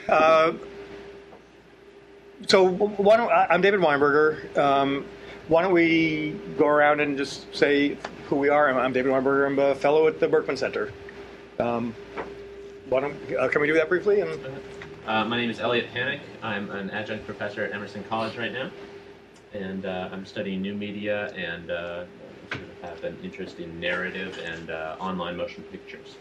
So why don't I'm David Weinberger. Why don't we go around and just say who we are? I'm David Weinberger. I'm a fellow at the Berkman Center. Can we do that briefly? My name is Elliot Panic. I'm an adjunct professor at Emerson College right now, and I'm studying new media and sort of have an interest in narrative and online motion pictures.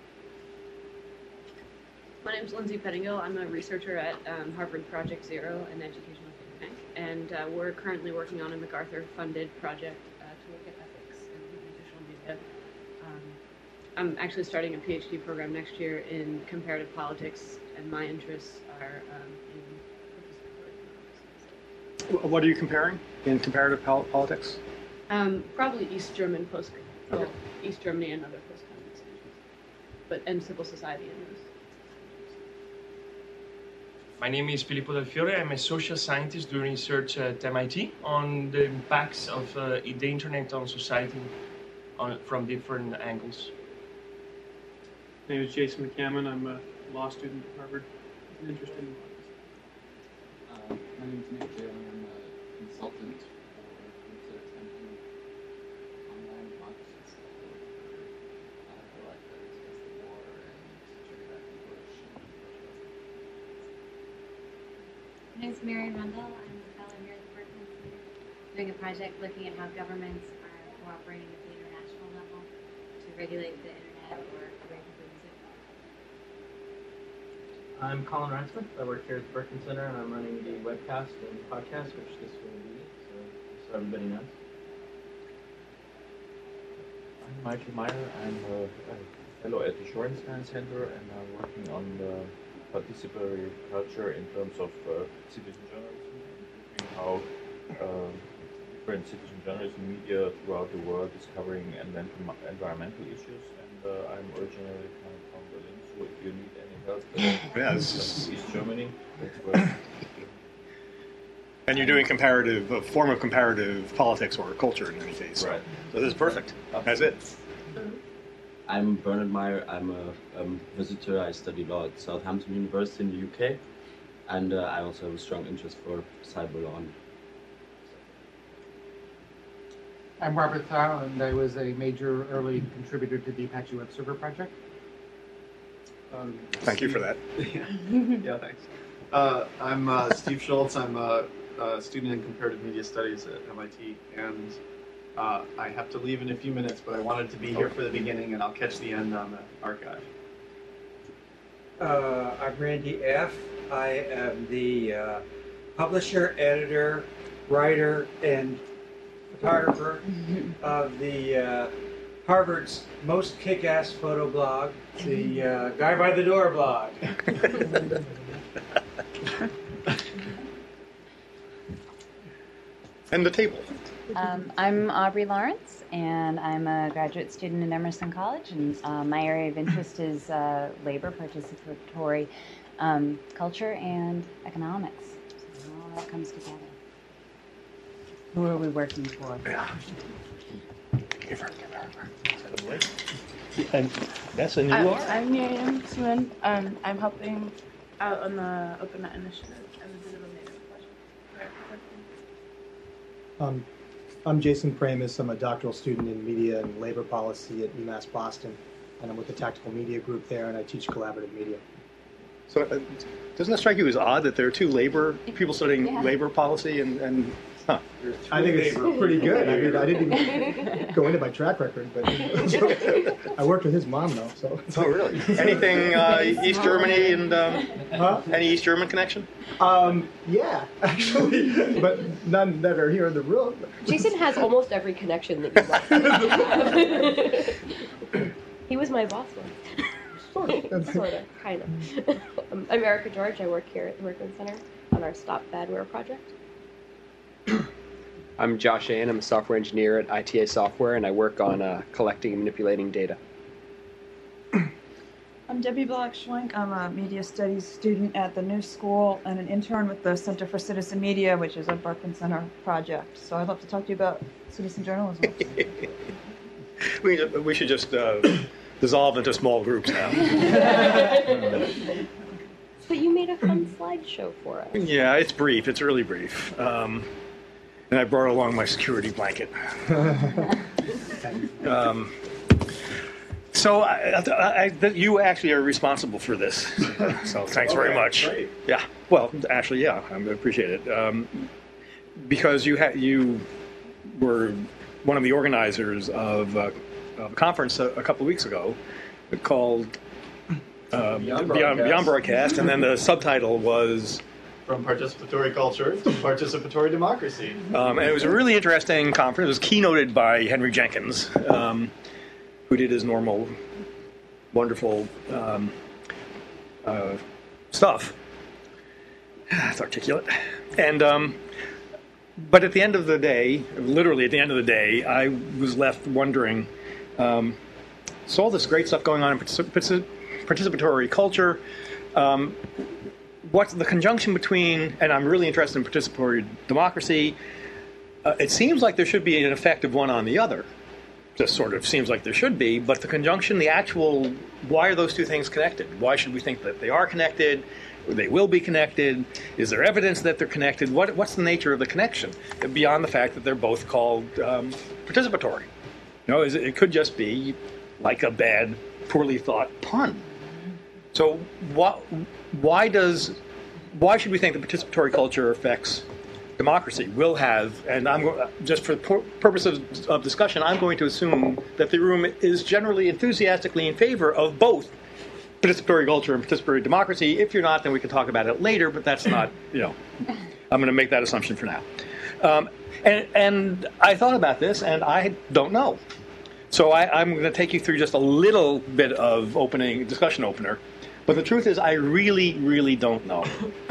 My name is Lindsay Pettingill. I'm a researcher at Harvard Project Zero, an educational think tank, and we're currently working on a MacArthur-funded project to look at ethics in digital media. I'm actually starting a PhD program next year in comparative politics, and my interests are in participatory. What are you comparing in comparative politics? Probably East German East Germany and other post-communist countries, and civil society in those. My name is Filippo Del Fiore. I'm a social scientist doing research at MIT on the impacts of the internet on society from different angles. My name is Jason McCammon. I'm a law student at Harvard. I'm interested in law. My name is Nick Daly. I'm a consultant for research and online democracy stuff for Black Veterans Against the War and Jerry Raffin Bush. My name is Mary Rundle. I'm a fellow here at the Berkman Center, doing a project looking at how governments are cooperating at the international level to regulate the internet or break the music. I'm Colin Ransford. I work here at the Berkman Center, and I'm running the webcast and podcast, which this will be, so everybody knows. I'm Michael Meyer. I'm a fellow at the Shorenstein Science Center, and I'm working on the participatory culture in terms of citizen journalism, and how different citizen journalism media throughout the world is covering environmental issues. And I'm originally from Berlin, so if you need any help, East Germany, that's where. And you're doing a form of comparative politics or culture in any case. Right. So this is perfect. That's it. I'm Bernard Meyer. I'm a visitor. I study law at Southampton University in the UK, and I also have a strong interest for cyber law. I'm Robert Thau, and I was a major early contributor to the Apache Web Server project. Thank you for that. Yeah, thanks. I'm Steve Schultz. I'm a student in comparative media studies at MIT, and I have to leave in a few minutes, but I wanted to be here for the beginning, and I'll catch the end on the archive. I'm Randy F. I am the publisher, editor, writer, and photographer of the Harvard's most kick-ass photo blog, the Guy by the Door blog. And the table. I'm Aubrey Lawrence, and I'm a graduate student at Emerson College, and my area of interest is labor, participatory culture, and economics. So all that comes together. Who are we working for? Yeah. And that's a new law? I'm Miriam Suman. I'm helping out on the OpenNet initiative and the Digital Native project. I'm Jason Pramis. I'm a doctoral student in media and labor policy at UMass Boston, and I'm with the Tactical Media Group there, and I teach collaborative media. So doesn't it strike you as odd that there are two people studying labor policy and huh? I think it's pretty good. I mean, I didn't even go into my track record, but I worked with his mom, though. So. Oh, really? Anything East Germany and any East German connection? Yeah, actually, but none that are here in the room. Jason has almost every connection that you want. He was my boss once. Sort of, kind of. I'm Erica George. I work here at the Berkman Center on our Stop Badware project. I'm Josh Ayen. I'm a software engineer at ITA Software, and I work on collecting and manipulating data. I'm Debbie Block-Schwenk. I'm a media studies student at the New School and an intern with the Center for Citizen Media, which is a Berkman Center project. So I'd love to talk to you about citizen journalism. We should just dissolve into small groups now. But you made a fun slideshow for us. Yeah, it's brief. It's really brief. And I brought along my security blanket. So you actually are responsible for this. So thanks very much. Great. Yeah. Well, actually, yeah, I appreciate it. Because you were one of the organizers of a conference a couple of weeks ago called Beyond Broadcast, and then the subtitle was From Participatory Culture to Participatory Democracy. And it was a really interesting conference. It was keynoted by Henry Jenkins, who did his normal, wonderful stuff. It's articulate. And but at the end of the day, literally at the end of the day, I was left wondering, so all this great stuff going on in participatory culture, what's the conjunction between, and I'm really interested in participatory democracy, it seems like there should be an effect of one on the other. Just sort of seems like there should be, but the conjunction, the actual, why are those two things connected? Why should we think that they are connected? They will be connected? Is there evidence that they're connected? What's the nature of the connection beyond the fact that they're both called participatory? You know, it could just be like a bad, poorly thought pun. So why should we think that participatory culture affects democracy? Will have, and just for purposes of discussion, I'm going to assume that the room is generally enthusiastically in favor of both participatory culture and participatory democracy. If you're not, then we can talk about it later, but that's not, I'm going to make that assumption for now. And I thought about this, and I don't know. So I'm going to take you through just a little bit of discussion opener. But the truth is, I really, really don't know.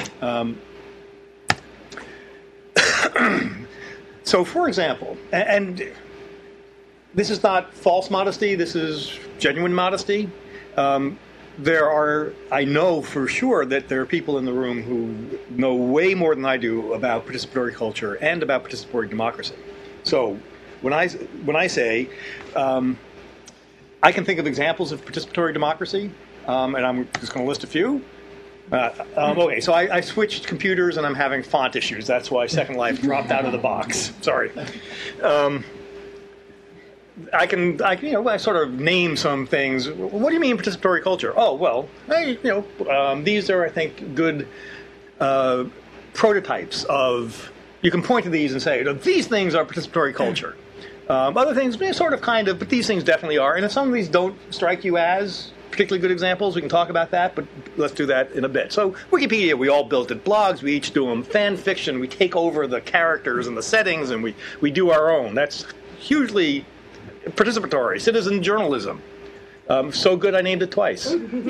So, for example, and this is not false modesty, this is genuine modesty. I know for sure that there are people in the room who know way more than I do about participatory culture and about participatory democracy. So, when I say, I can think of examples of participatory democracy, and I'm just going to list a few. Okay, so I switched computers and I'm having font issues. That's why Second Life dropped out of the box. Sorry. I sort of name some things. What do you mean participatory culture? Oh, well, these are, I think, good prototypes of. You can point to these and say, these things are participatory culture. Other things, sort of, kind of, but these things definitely are. And if some of these don't strike you as particularly good examples, we can talk about that, but let's do that in a bit. So Wikipedia, we all built it. Blogs, we each do them. Fan fiction, we take over the characters and the settings, and we do our own. That's hugely participatory. Citizen journalism. So good I named it twice.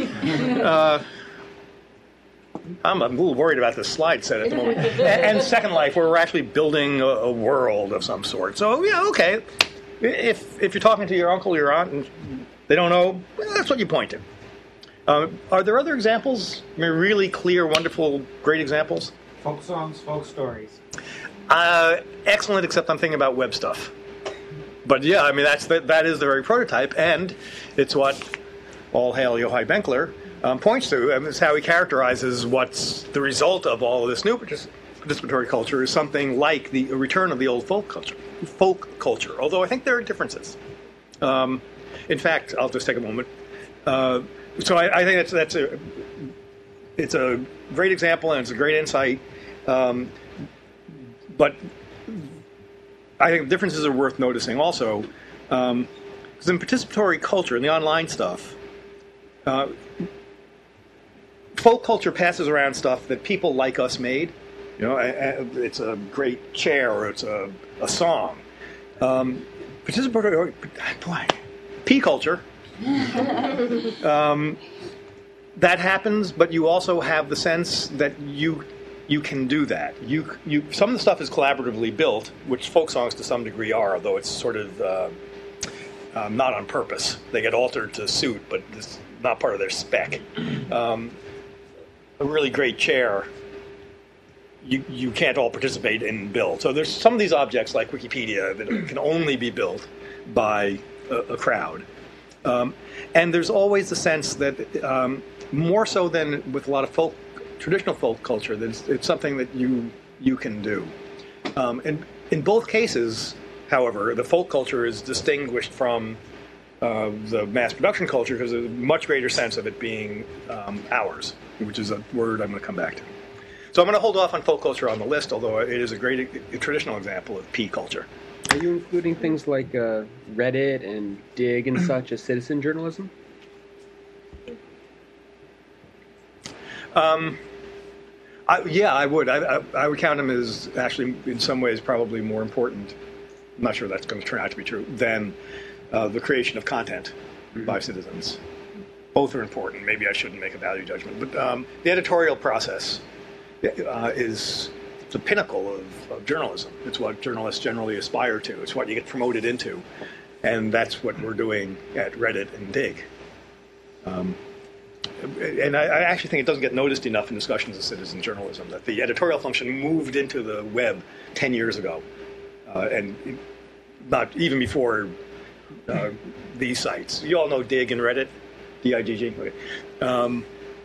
I'm a little worried about this slide set at the moment. And Second Life, where we're actually building a world of some sort. So, yeah, okay. If you're talking to your uncle or your aunt and they don't know, that's what you point to. Are there other examples? I mean, really clear, wonderful, great examples? Folk songs, folk stories. Excellent, except I'm thinking about web stuff. But yeah, I mean, that is the very prototype, and it's what all hail Yochai Benkler points to. And it's how he characterizes what's the result of all of this new participatory culture is something like the return of the old folk culture. Although I think there are differences. In fact, I'll just take a moment. So I think it's a great example and it's a great insight. But I think differences are worth noticing also. Because in participatory culture, in the online stuff, folk culture passes around stuff that people like us made. It's a great chair or it's a song. Participatory, P culture. That happens, but you also have the sense that you can do that. Some of the stuff is collaboratively built, which folk songs to some degree are, although it's sort of not on purpose. They get altered to suit, but it's not part of their spec. A really great chair, you can't all participate in build. So there's some of these objects like Wikipedia that can only be built by a crowd. And there's always the sense that, more so than with a lot of folk traditional folk culture, then it's something that you can do. And in both cases, however, the folk culture is distinguished from the mass production culture because there's a much greater sense of it being ours, which is a word I'm going to come back to. So I'm going to hold off on folk culture on the list, although it is a great traditional example of P culture. Are you including things like Reddit and Dig and such as citizen journalism? Yeah, I would. I would count them as actually, in some ways, probably more important. I'm not sure that's going to turn out to be true than the creation of content by citizens. Both are important. Maybe I shouldn't make a value judgment, but the editorial process is the pinnacle of journalism. It's what journalists generally aspire to. It's what you get promoted into, and that's what we're doing at Reddit and Dig. And I actually think it doesn't get noticed enough in discussions of citizen journalism that the editorial function moved into the web 10 years ago, and not even before these sites. You all know Dig and Reddit, D-I-G-G. Okay.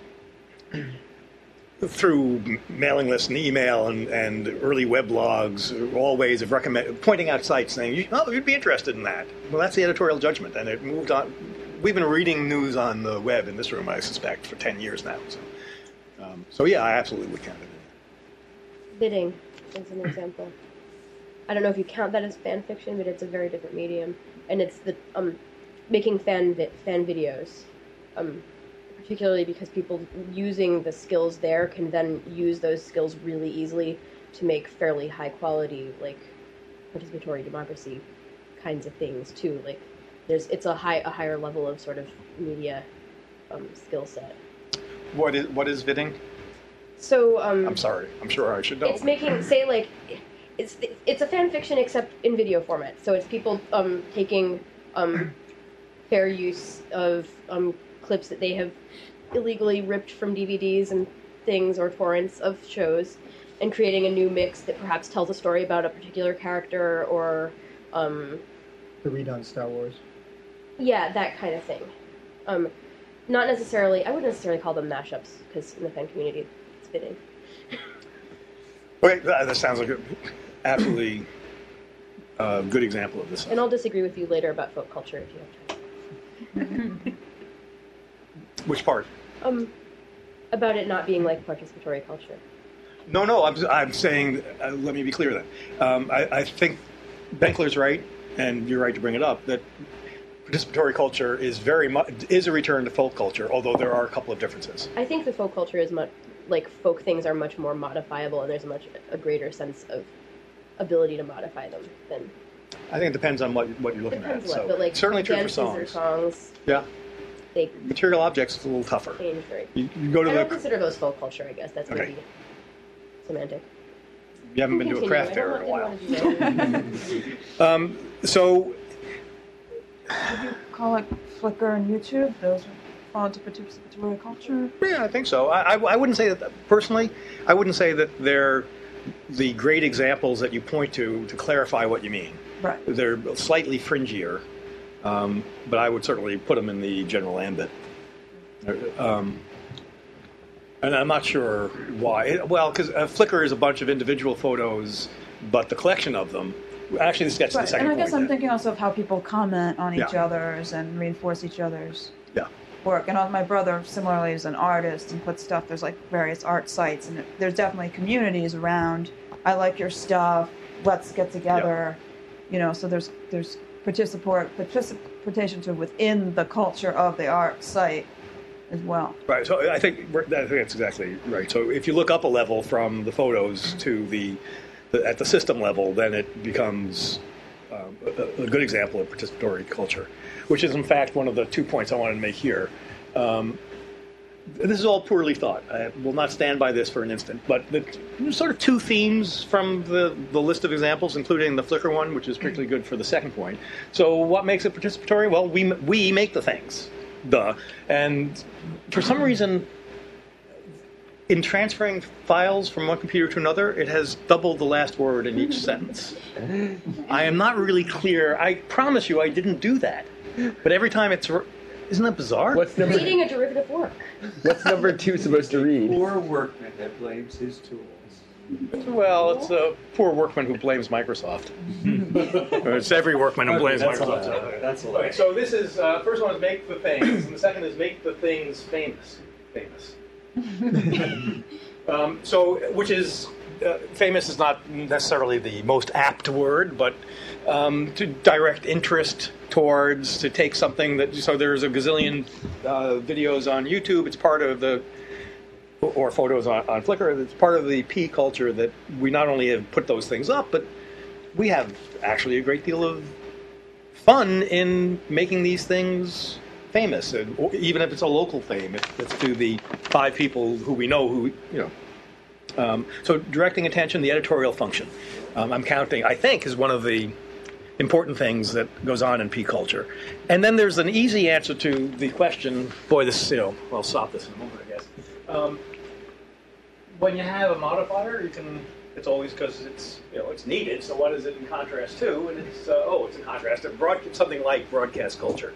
Through mailing lists and email and early weblogs, all ways of pointing out sites, saying, "Oh, you'd be interested in that." Well, that's the editorial judgment, and it moved on. We've been reading news on the web in this room, I suspect, for 10 years now. So yeah, I absolutely would count it. Bidding is an example. I don't know if you count that as fan fiction, but it's a very different medium, and it's the making fan videos, particularly because people using the skills there can then use those skills really easily to make fairly high quality, like participatory democracy kinds of things too. Like it's a higher level of sort of media skill set. What is bidding? So I'm sorry. I'm sure I should know. It's making it's a fan fiction except in video format. So it's people taking fair use of clips that they have illegally ripped from DVDs and things or torrents of shows, and creating a new mix that perhaps tells a story about a particular character or the redone Star Wars. Yeah, that kind of thing. Not necessarily. I wouldn't necessarily call them mashups because in the fan community, it's fitting. Okay, that sounds like an absolutely good example of this. And I'll disagree with you later about folk culture if you have time. Which part? About it not being like participatory culture. No, I'm saying, let me be clear then. I think Benkler's right, and you're right to bring it up, that participatory culture is is a return to folk culture, although there are a couple of differences. I think the folk culture is much, like folk things are much more modifiable, and there's a greater sense of ability to modify them than. I think it depends on what you're looking at. So but like certainly true for songs. Yeah. Material objects is a little tougher. Change, right? You go to I don't consider those folk culture. I guess that's maybe semantic. You haven't been to a craft fair in a while. So. Would you call it Flickr and YouTube? Those fall into participatory culture? Yeah, I think so. I wouldn't say that, personally, I wouldn't say that they're the great examples that you point to clarify what you mean. Right. They're slightly fringier, but I would certainly put them in the general ambit. And I'm not sure why. Well, because Flickr is a bunch of individual photos, but the collection of them. Actually, this gets to the second point. And I guess I'm thinking also of how people comment on each other's and reinforce each other's work. And my brother, similarly, is an artist and puts stuff. There's like various art sites, and there's definitely communities around. I like your stuff. Let's get together. You know, so there's participation to within the culture of the art site as well. Right. So I think that's exactly right. So if you look up a level from the photos to at the system level, then it becomes a good example of participatory culture, which is in fact one of the 2 points I wanted to make here. This is all poorly thought. I will not stand by this for an instant, but there's sort of 2 themes from the list of examples, including the Flickr one, which is particularly good for the second point. So what makes it participatory? Well, we make the things. Duh. And for some reason, in transferring files from one computer to another, it has doubled the last word in each sentence. I am not really clear. I promise you I didn't do that. But every time Isn't that bizarre? What's number? Creating a derivative work. What's number 2 supposed to read? Poor workman that blames his tools. Well, it's a poor workman who blames Microsoft. It's every workman who blames That's Microsoft. a lie. That's a Okay, lie. so this is first one is make the things, and the second is make the things famous. Which is famous is not necessarily the most apt word, but to direct interest towards, to take something that. So there's a gazillion videos on YouTube. It's part of the. Or photos on Flickr. It's part of the P culture that we not only have put those things up, but we have actually a great deal of fun in making these things famous, and even if it's a local fame, it's to the 5 people who we know who so directing attention, the editorial function, I'm counting, I think, is one of the important things that goes on in P culture. And then there's an easy answer to the question. Boy, this I'll stop this in a moment, I guess. When you have a modifier, you can. It's always because it's it's needed. So what is it in contrast to? And it's it's in contrast to something like broadcast culture.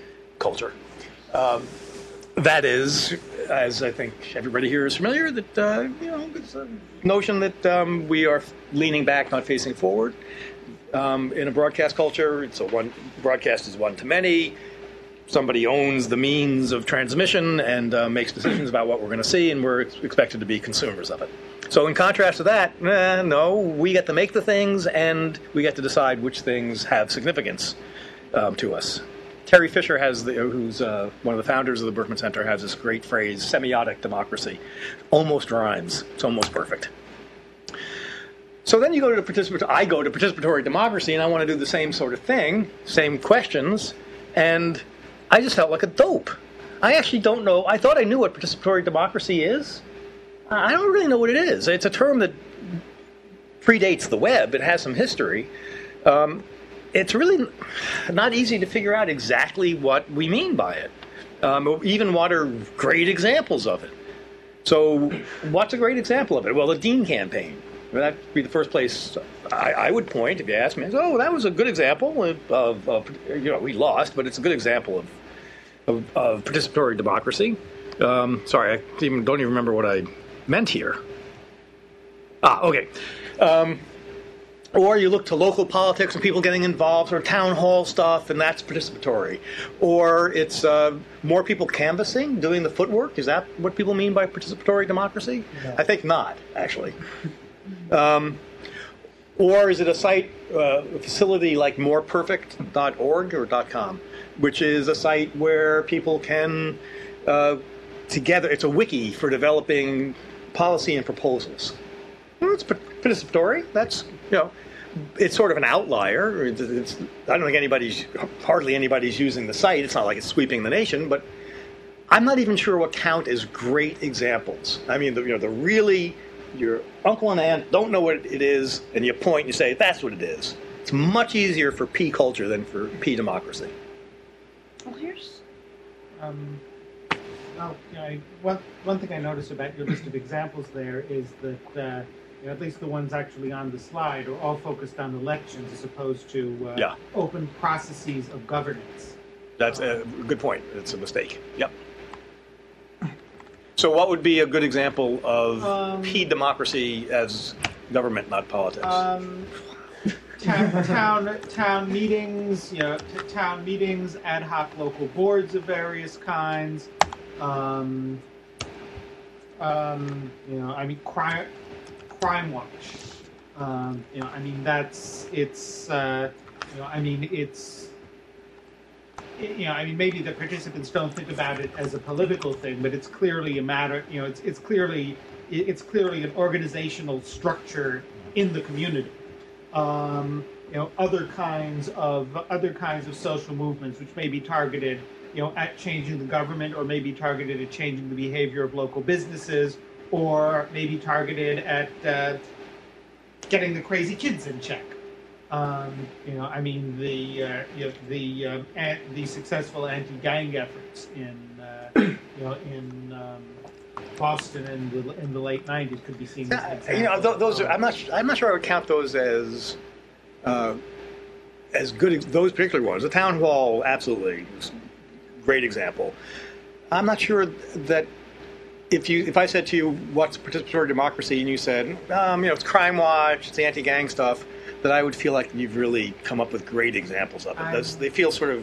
That is, as I think everybody here is familiar, that it's a notion that we are leaning back, not facing forward. In a broadcast culture, broadcast is one to many. Somebody owns the means of transmission and makes decisions about what we're going to see, and we're expected to be consumers of it. So in contrast to that, no, we get to make the things, and we get to decide which things have significance to us. Terry Fisher who's one of the founders of the Berkman Center, has this great phrase, semiotic democracy. Almost rhymes. It's almost perfect. So then you go to participatory democracy, and I want to do the same sort of thing, same questions, and I just felt like a dope. I actually don't know. I thought I knew what participatory democracy is. I don't really know what it is. It's a term that predates the web. It has some history. It's really not easy to figure out exactly what we mean by it. Even what are great examples of it. So what's a great example of it? Well, the Dean campaign. That would be the first place I would point if you ask me. Oh, that was a good example of we lost, but it's a good example of participatory democracy. Sorry, I don't even remember what I meant here. Okay. Or you look to local politics and people getting involved, or town hall stuff, and that's participatory. Or it's more people canvassing, doing the footwork. Is that what people mean by participatory democracy? No. I think not, actually. Or is it a site, a facility like moreperfect.org or .com, which is a site where people can together, it's a wiki for developing policy and proposals. Well, it's participatory. That's, it's sort of an outlier. I don't think hardly anybody's using the site. It's not like it's sweeping the nation, but I'm not even sure what count as great examples. I mean, the really, your uncle and aunt don't know what it is, and you point and you say, that's what it is. It's much easier for P culture than for P democracy. Well, here's one thing I noticed about your list of examples there is that at least the ones actually on the slide are all focused on elections as opposed to open processes of governance. That's a good point. It's a mistake. Yep. So what would be a good example of P democracy as government, not politics? Town meetings, town meetings, ad hoc local boards of various kinds. Crime Watch. Maybe the participants don't think about it as a political thing, but it's clearly a matter. It's clearly an organizational structure in the community. Other kinds of social movements which may be targeted, at changing the government, or maybe targeted at changing the behavior of local businesses, or maybe targeted at getting the crazy kids in check. The successful anti-gang efforts in Boston in the late '90s could be seen as examples. Those are, I'm not sure I would count those as good. Those particular ones, the town hall, absolutely great example. I'm not sure that if I said to you, what's participatory democracy, and you said, it's Crime Watch, it's anti-gang stuff, that I would feel like you've really come up with great examples of it. They feel sort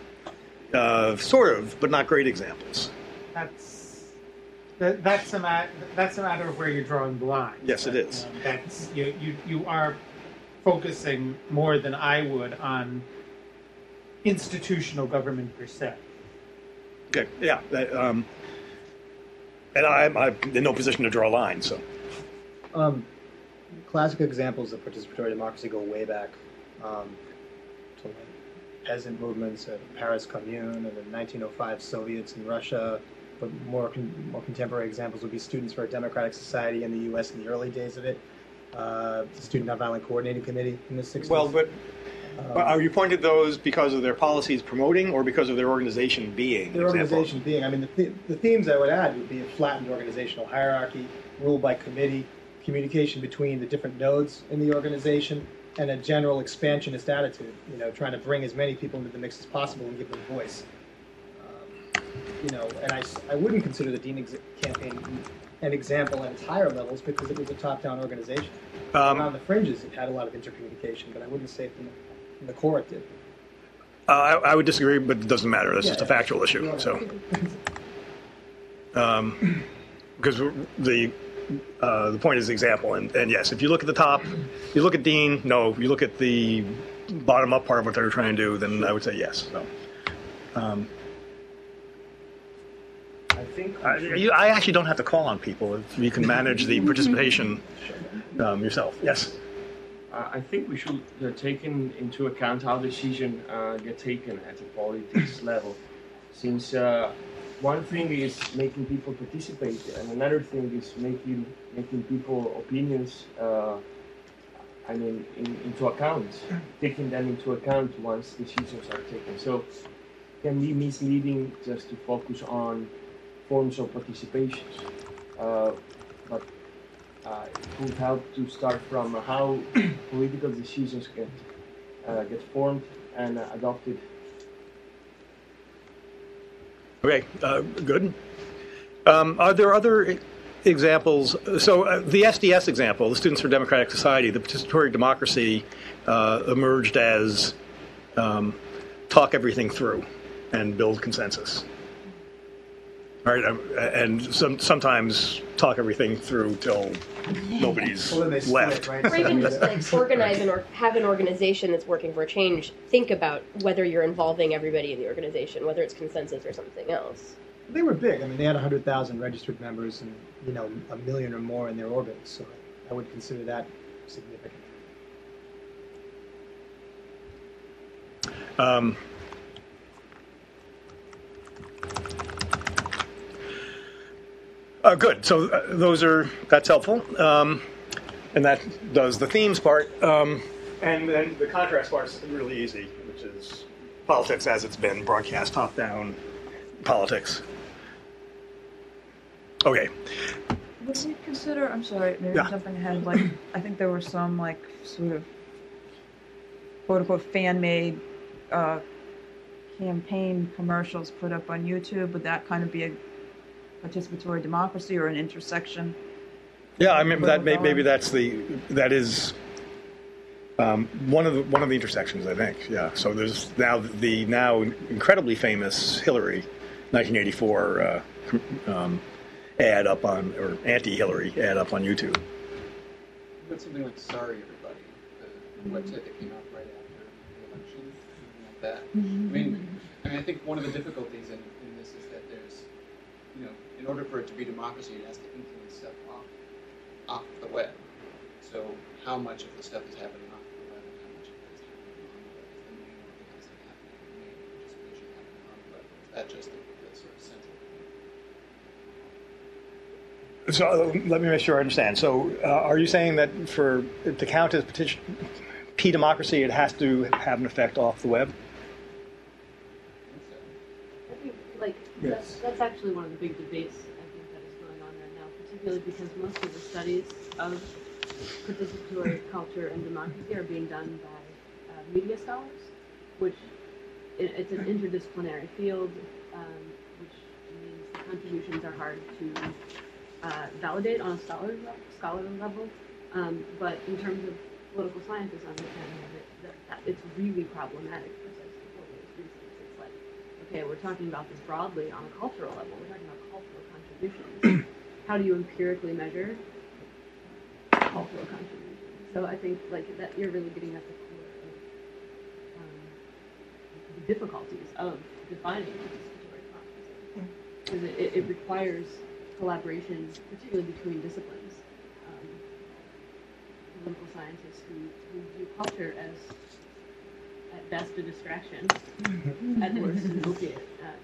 of, but not great examples. That's a matter of where you're drawing the line. Yes, it is. That's you are focusing more than I would on institutional government per se. Okay, yeah. And I'm in no position to draw a line, so. Classic examples of participatory democracy go way back to peasant movements, Paris Commune, and the 1905 Soviets in Russia. But more contemporary examples would be Students for a Democratic Society in the U.S. in the early days of it, the Student Nonviolent Coordinating Committee in the 60s. Well, but are you pointing to those because of their policies promoting or because of their organization being? Their organization being. I mean, the themes I would add would be a flattened organizational hierarchy, rule by committee, communication between the different nodes in the organization, and a general expansionist attitude, trying to bring as many people into the mix as possible and give them a voice. And I wouldn't consider the Dean campaign an example at its higher levels because it was a top-down organization. On the fringes, it had a lot of intercommunication, but I wouldn't say from the core it did. I would disagree, but it doesn't matter. That's just a factual issue. So, because the point is the example, and yes, if you look at the top, you look at Dean. No, you look at the bottom-up part of what they're trying to do, then I would say yes. So. I actually don't have to call on people if you can manage the participation yourself. Yes. I think we should take into account how decisions get taken at the politics level, since one thing is making people participate, and another thing is making people opinions. Into account, taking them into account once decisions are taken. So, it can be misleading just to focus on forms of participation, but it would help to start from how political decisions get formed and adopted. Okay, good. Are there other examples? So the SDS example, the Students for Democratic Society, the participatory democracy emerged as talk everything through and build consensus. All right, and sometimes talk everything through till nobody's left. Or even just organize or have an organization that's working for change. Think about whether you're involving everybody in the organization, whether it's consensus or something else. They were big. I mean, they had 100,000 registered members and 1 million or more in their orbit. So I would consider that significant. Good. So that's helpful, and that does the themes part. And then the contrast part's really easy, which is politics as it's been broadcast, top-down politics. Okay. Would you consider? I'm sorry, maybe I'm jumping ahead. I think there were some sort of quote-unquote fan-made campaign commercials put up on YouTube. Would that kind of be a participatory democracy or an intersection? Yeah, I mean that maybe that is one of the intersections, I think. Yeah. So there's now the now incredibly famous Hillary 1984 ad up on, or anti-Hillary ad up on YouTube. But something like "Sorry Everybody," the website that came out right after the election, something like that. I mean, I think one of the difficulties in this is that there's, in order for it to be democracy, it has to influence stuff off the web. So how much of the stuff is happening off the web and how much of it is happening on the web? Is the main organizing happening, the main participation happening on the web? Or is that just the sort of central point? So let me make sure I understand. So are you saying that for it to count as P-democracy, it has to have an effect off the web? That's actually one of the big debates I think that is going on right now, particularly because most of the studies of participatory culture and democracy are being done by media scholars, which it's an interdisciplinary field. which means the contributions are hard to validate on a scholarly level. But in terms of political scientists understanding of it, that it's really problematic precisely for those reasons. It's like, okay, we're talking about this broadly on a cultural level. We're talking about cultural contributions. How do you empirically measure cultural contributions? So I think like that you're really getting at the core of the difficulties of defining participatory democracy, because it requires collaboration, particularly between disciplines. Political scientists who view culture as, at best, a distraction, at worst, an opiate.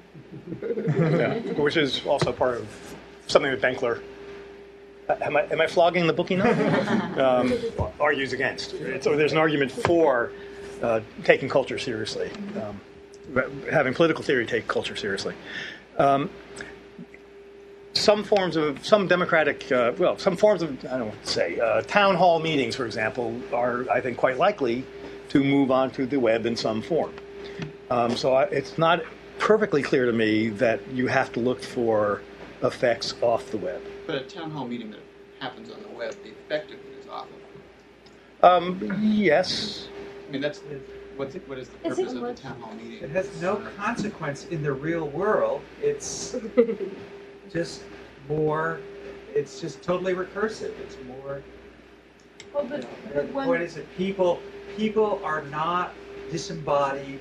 Which is also part of something that Benkler, am I flogging the bookie now? Argues against. So there's an argument for taking culture seriously, having political theory take culture seriously. Some forms of democratic, some forms of, I don't know what to say, town hall meetings, for example, are, I think, quite likely to move on to the web in some form. So it's not perfectly clear to me that you have to look for effects off the web. But a town hall meeting that happens on the web, the effect of it is off of it. Yes. I mean, what is the purpose of the town hall meeting? It has no consequence in the real world. It's just more, it's just totally recursive. It's more, well, but the point is that people are not disembodied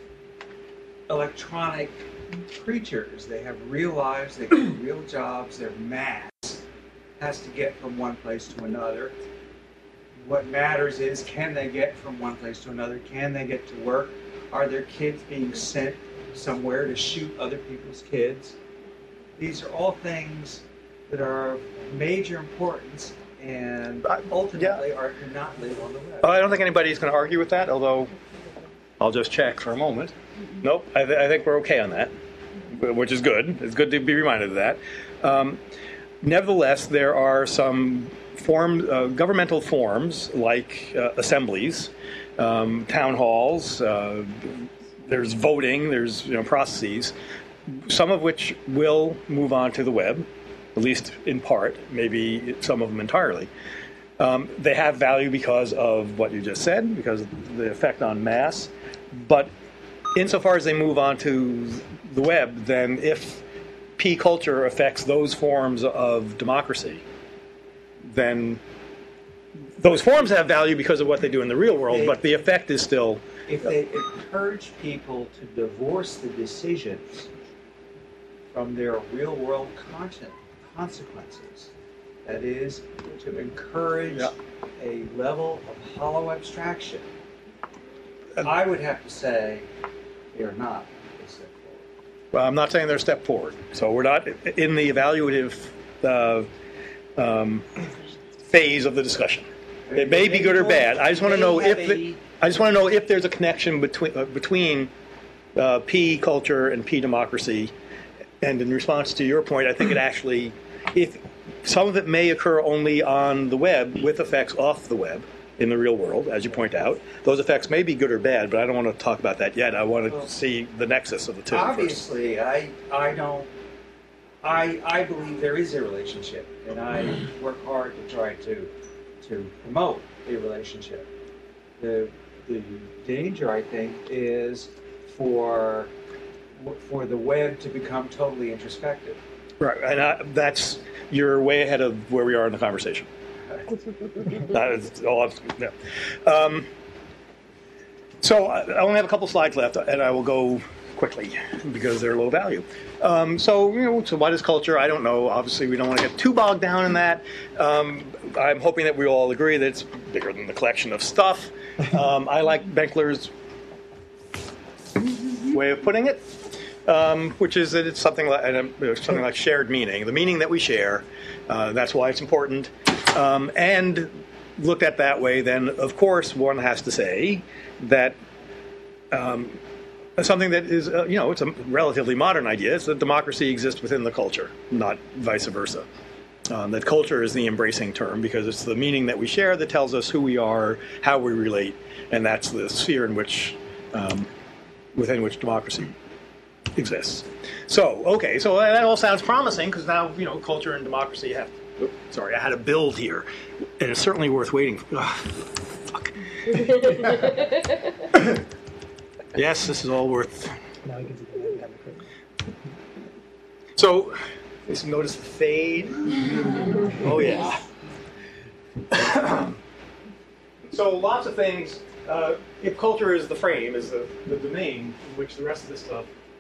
electronic creatures. They have real lives, they have real jobs, their mass has to get from one place to another. What matters is, can they get from one place to another? Can they get to work? Are their kids being sent somewhere to shoot other people's kids? These are all things that are of major importance and ultimately do not live on the web. I don't think anybody's going to argue with that, although I'll just check for a moment. Nope, I think we're okay on that, which is good. It's good to be reminded of that. Nevertheless, there are some governmental forms like assemblies, town halls, there's voting, there's processes, some of which will move on to the web, at least in part, maybe some of them entirely. They have value because of what you just said, because of the effect on mass. But insofar as they move on to the web, then if P culture affects those forms of democracy, then those forms have value because of what they do in the real world, but the effect is still... If they encourage people to divorce the decisions from their real-world consequences, that is, to encourage a level of hollow abstraction, I would have to say they are not a step forward. Well, I'm not saying they're a step forward. So we're not in the evaluative phase of the discussion. It may be good or bad. I just want to know if there's a connection between P culture and P democracy. And in response to your point, I think it actually, if some of it may occur only on the web with effects off the web in the real world, as you point out. Those effects may be good or bad, but I don't want to talk about that yet. I want to see the nexus of the two. Obviously, I believe there is a relationship, and I work hard to try to promote a relationship. The danger, I think, is for the web to become totally introspective. Right, and that's you're way ahead of where we are in the conversation. That is all. So I only have a couple slides left, and I will go quickly because they're low value. So what is culture? I don't know. Obviously, we don't want to get too bogged down in that. I'm hoping that we all agree that it's bigger than the collection of stuff. I like Benkler's way of putting it, which is that it's something like shared meaning, the meaning that we share. That's why it's important. And looked at that way, then of course one has to say that something that is, it's a relatively modern idea. It's that democracy exists within the culture, not vice versa. That culture is the embracing term because it's the meaning that we share that tells us who we are, how we relate, and that's the sphere in which, within which democracy exists. So, okay, so that all sounds promising because now, culture and democracy have. Sorry, I had a build here, and it's certainly worth waiting for. Fuck. Yes, this is all worth. Now you can see the behind the curtain. So, just notice the fade. Oh yeah. So lots of things. If culture is the frame, is the domain in which the rest of this stuff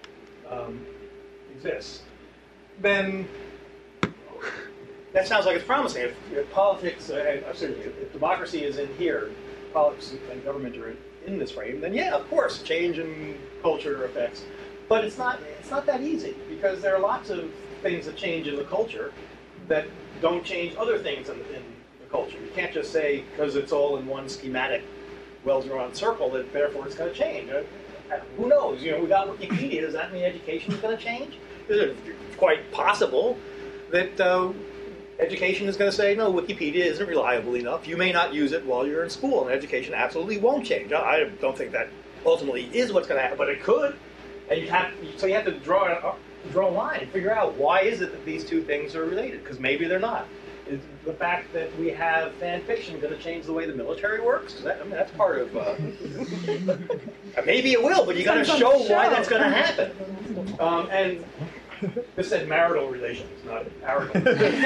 exists, then that sounds like it's promising. If politics, if democracy is in here, politics and government are in this frame, then yeah, of course, change in culture affects. But it's not that easy because there are lots of things that change in the culture that don't change other things in the culture. You can't just say because it's all in one schematic, well-drawn circle that therefore it's going to change. Who knows? We got Wikipedia. Does that mean education is going to change? It's quite possible that education is going to say, no, Wikipedia isn't reliable enough. You may not use it while you're in school, and education absolutely won't change. I don't think that ultimately is what's going to happen, but it could. And you have to draw a line and figure out why is it that these two things are related, because maybe they're not. Is the fact that we have fan fiction going to change the way the military works? That's part of. Maybe it will, but you got to show why that's going to happen. And this said marital relations, not marital.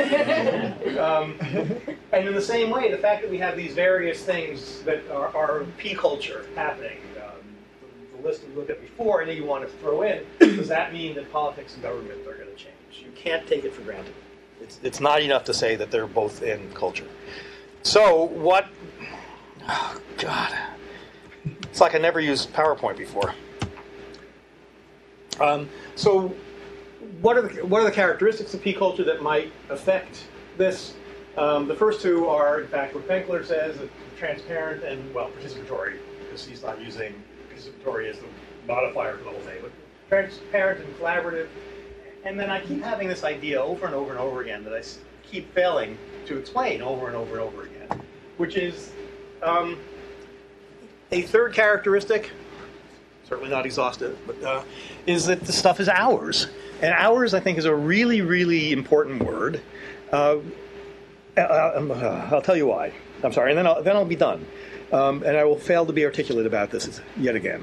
And in the same way, the fact that we have these various things that are P culture happening, the list we looked at before, and then you want to throw in, does that mean that politics and government are going to change? You can't take it for granted. It's not enough to say that they're both in culture. So what? Oh God! It's like I never used PowerPoint before. So what are the characteristics of P culture that might affect this? The first two are, in fact, what Benkler says: transparent and participatory, because he's not using participatory as the modifier for the whole thing, but transparent and collaborative. And then I keep having this idea over and over and over again that I keep failing to explain over and over and over again, which is a third characteristic, certainly not exhaustive, but is that the stuff is ours. And ours, I think, is a really, really important word. I'll tell you why. I'm sorry, and then I'll be done. And I will fail to be articulate about this yet again.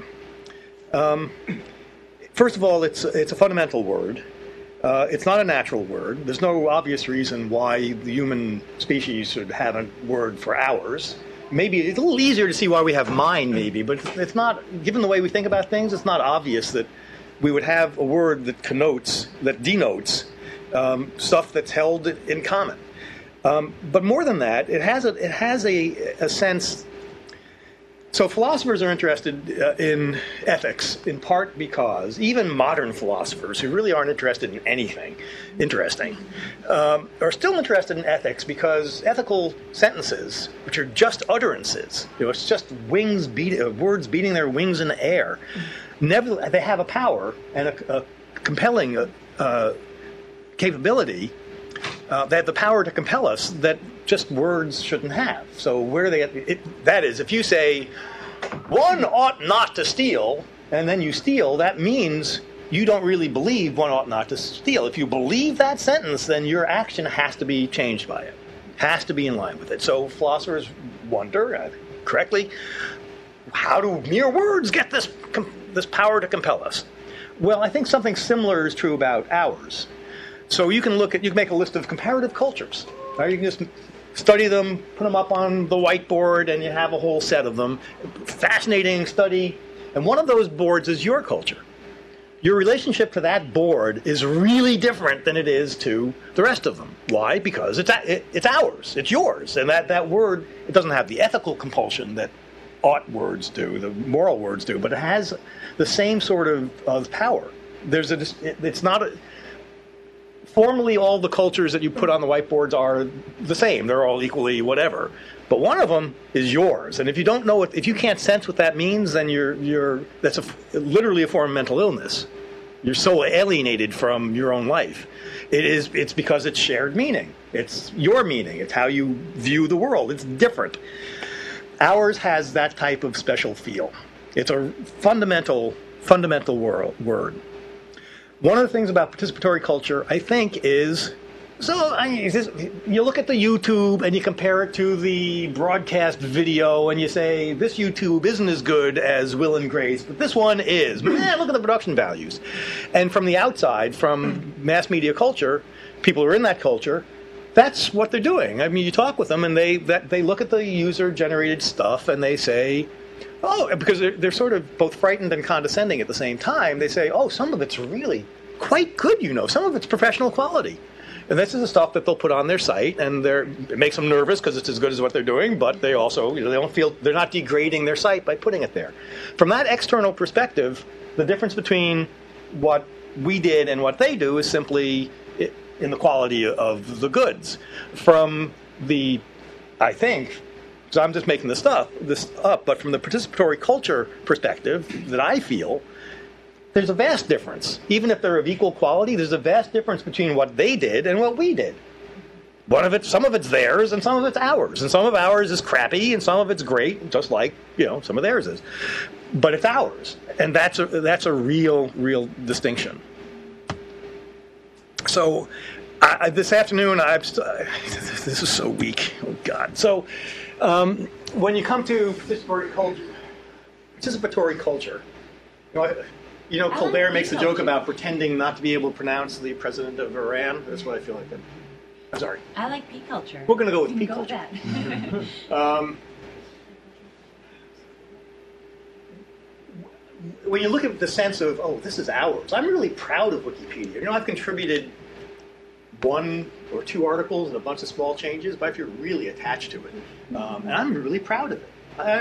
First of all, it's a fundamental word. It's not a natural word. There's no obvious reason why the human species should have a word for ours. Maybe it's a little easier to see why we have mine, maybe, but it's not, given the way we think about things, it's not obvious that we would have a word that denotes stuff that's held in common. But more than that, it has a sense. So philosophers are interested in ethics in part because even modern philosophers who really aren't interested in anything interesting are still interested in ethics because ethical sentences, which are just utterances, it's just words beating their wings in the air. Never, they have a power and a compelling capability. They have the power to compel us that just words shouldn't have. So where are they at? That is, if you say, one ought not to steal, and then you steal, that means you don't really believe one ought not to steal. If you believe that sentence, then your action has to be changed by it, has to be in line with it. So philosophers wonder, correctly, how do mere words get this power to compel us? Well, I think something similar is true about ours. So you can make a list of comparative cultures. Right? You can just study them, put them up on the whiteboard, and you have a whole set of them. Fascinating study. And one of those boards is your culture. Your relationship to that board is really different than it is to the rest of them. Why? Because it's ours. It's yours. And that word, it doesn't have the ethical compulsion that ought words do, the moral words do, but it has the same sort of power. It's not formally, all the cultures that you put on the whiteboards are the same. They're all equally whatever. But one of them is yours. And if you don't know if you can't sense what that means, then that's literally a form of mental illness. You're so alienated from your own life. It's because it's shared meaning. It's your meaning. It's how you view the world. It's different. Ours has that type of special feel. It's a fundamental word. One of the things about participatory culture, I think, is you look at the YouTube and you compare it to the broadcast video and you say, this YouTube isn't as good as Will and Grace, but this one is. Look at the production values. And from the outside, from mass media culture, people who are in that culture, that's what they're doing. I mean, you talk with them and they look at the user-generated stuff and they say, oh, because they're sort of both frightened and condescending at the same time. They say, oh, some of it's really quite good, Some of it's professional quality. And this is the stuff that they'll put on their site, and it makes them nervous because it's as good as what they're doing, but they also, they don't feel, they're not degrading their site by putting it there. From that external perspective, the difference between what we did and what they do is simply in the quality of the goods. From the, I think, so I'm just making this up, but from the participatory culture perspective that I feel, there's a vast difference. Even if they're of equal quality, there's a vast difference between what they did and what we did. Some of it's theirs and some of it's ours. And some of ours is crappy and some of it's great, just like, some of theirs is. But it's ours. And that's a real distinction. So this afternoon, this is so weak. Oh, God. So when you come to participatory culture, Colbert makes a joke about pretending not to be able to pronounce the president of Iran. That's what I feel like. I'm sorry. I like pea culture. We're going to go with pea culture. When you look at the sense of, oh, this is ours, I'm really proud of Wikipedia. I've contributed 1 or 2 articles and a bunch of small changes, but I feel really attached to it. And I'm really proud of it. I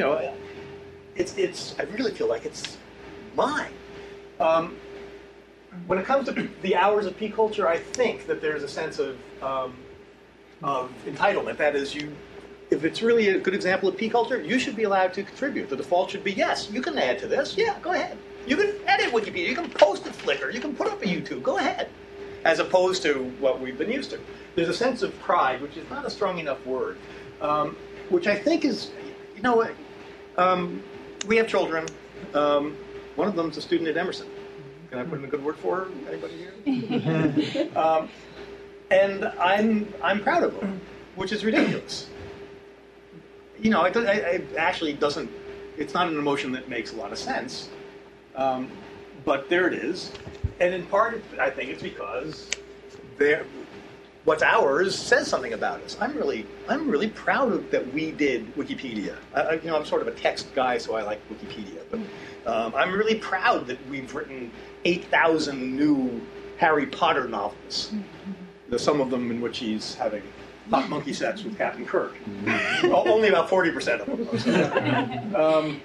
really feel like it's mine. When it comes to the hours of P culture, I think that there's a sense of entitlement. That is, if it's really a good example of P culture, you should be allowed to contribute. The default should be, yes, you can add to this. Yeah, go ahead. You can edit Wikipedia. You can post to Flickr. You can put up a YouTube. Go ahead. As opposed to what we've been used to. There's a sense of pride, which is not a strong enough word, which I think is, we have children. One of them is a student at Emerson. Can I put in a good word for her? Anybody here? And I'm proud of them, which is ridiculous. It actually doesn't. It's not an emotion that makes a lot of sense. But there it is, and in part, I think it's because what's ours says something about us. I'm really proud that we did Wikipedia. I'm sort of a text guy, so I like Wikipedia. But I'm really proud that we've written 8,000 new Harry Potter novels. There's some of them in which he's having hot monkey sex with Captain Kirk. Only about 40% of them.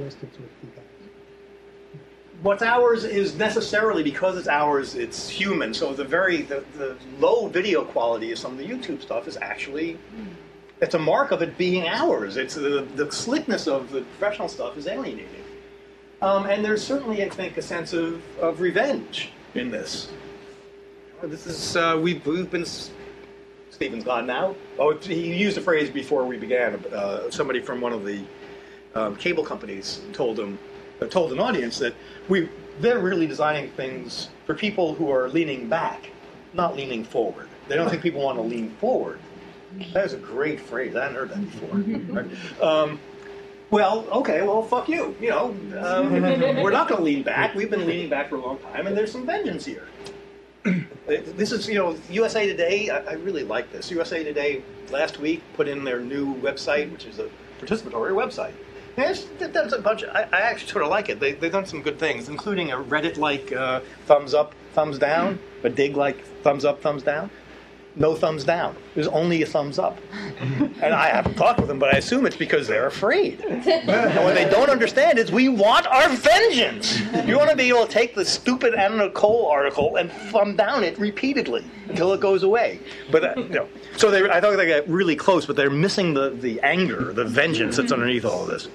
What's ours is necessarily, because it's ours, it's human. So the low video quality of some of the YouTube stuff is actually, it's a mark of it being ours. It's the slickness of the professional stuff is alienating. And there's certainly, I think, a sense of revenge in this. This is, we've been, Stephen's gone now. Oh, he used a phrase before we began. Somebody from one of the cable companies told an audience that they're really designing things for people who are leaning back, not leaning forward. They don't think people want to lean forward. That is a great phrase. I hadn't heard that before. Right? Well, fuck you. We're not going to lean back. We've been leaning back for a long time, and there's some vengeance here. This is, USA Today. I really like this. USA Today last week put in their new website, which is a participatory website. There's a bunch. I actually sort of like it. They've done some good things, including a Reddit-like thumbs up, thumbs down, a Dig-like thumbs up, thumbs down. No thumbs down. There's only a thumbs up. And I haven't talked with them, but I assume it's because they're afraid. And what they don't understand is we want our vengeance. You want to be able to take the stupid Anna Nicole article and thumb down it repeatedly until it goes away. But so I thought they got really close, but they're missing the anger, the vengeance that's underneath all of this.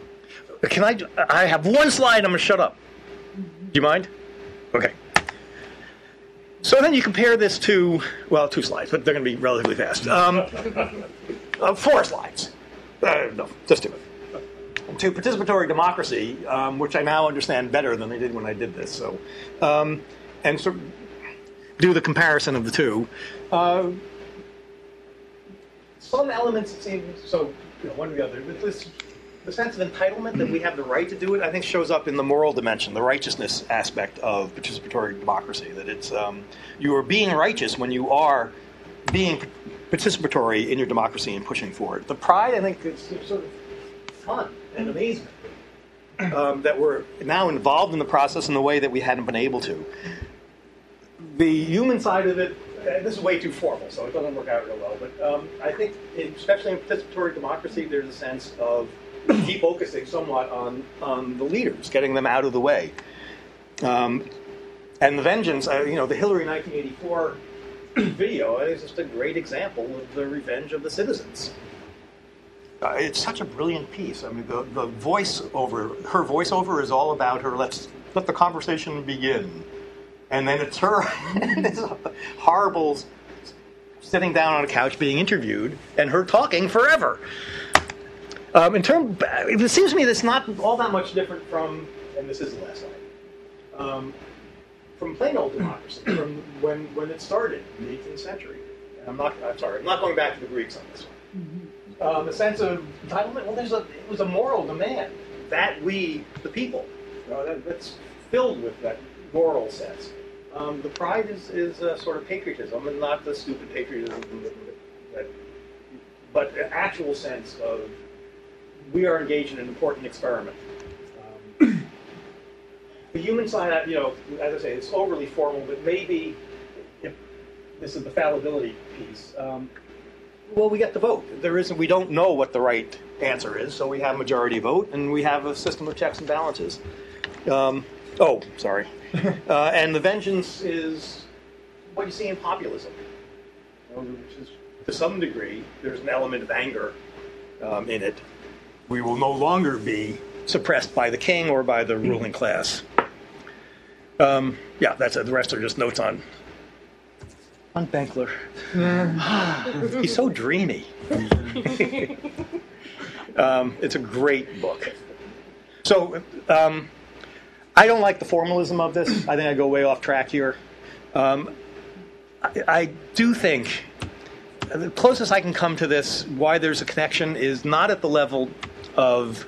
I have one slide. I'm going to shut up. Do you mind? Okay. So then you compare this to, 2 slides, but they're going to be relatively fast. 4 slides. No, just 2. To participatory democracy, which I now understand better than I did when I did this. So and sort of do the comparison of the two. Some elements seem so, one or the other. The sense of entitlement that we have the right to do it, I think, shows up in the moral dimension, the righteousness aspect of participatory democracy. That it's you are being righteous when you are being participatory in your democracy and pushing for it. The pride, I think, is sort of fun and amazement that we're now involved in the process in a way that we hadn't been able to. The human side of it, this is way too formal, so it doesn't work out real well, but I think, especially in participatory democracy, there's a sense of defocusing somewhat on the leaders, getting them out of the way. And the vengeance, the Hillary 1984 video is just a great example of the revenge of the citizens. It's such a brilliant piece. I mean, the voiceover, her voiceover is all about her, let the conversation begin. And then it's her, this horrible sitting down on a couch being interviewed, and her talking forever. It seems to me that's not all that much different from, and this is the last slide, from plain old democracy, from when it started in the 18th century. And I'm not going back to the Greeks on this one. The sense of entitlement, well, it was a moral demand that we, the people, that's filled with that moral sense. The pride is sort of patriotism, and not the stupid patriotism, but an actual sense of we are engaged in an important experiment. The human side, as I say, it's overly formal, but maybe this is the fallibility piece. Well, we get to vote. We don't know what the right answer is, so we have majority vote, and we have a system of checks and balances. And the vengeance is what you see in populism, which is, to some degree, there's an element of anger in it. We will no longer be suppressed by the king or by the ruling class. That's it. The rest are just notes on Benkler. He's so dreamy. It's a great book. So, I don't like the formalism of this. I think I go way off track here. I do think the closest I can come to this, why there's a connection, is not at the level of,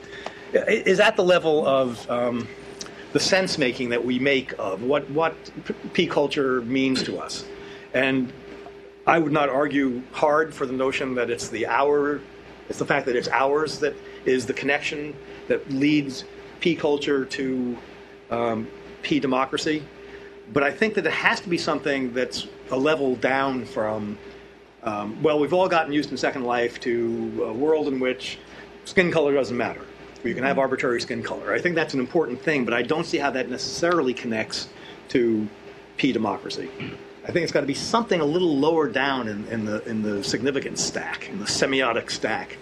the sense making that we make of what P culture means to us. And I would not argue hard for the notion that it's the fact that it's ours that is the connection that leads P culture to P democracy. But I think that it has to be something that's a level down from, we've all gotten used in Second Life to a world in which skin color doesn't matter. You can have arbitrary skin color. I think that's an important thing, but I don't see how that necessarily connects to P democracy. I think it's got to be something a little lower down in the significance stack, in the semiotic stack.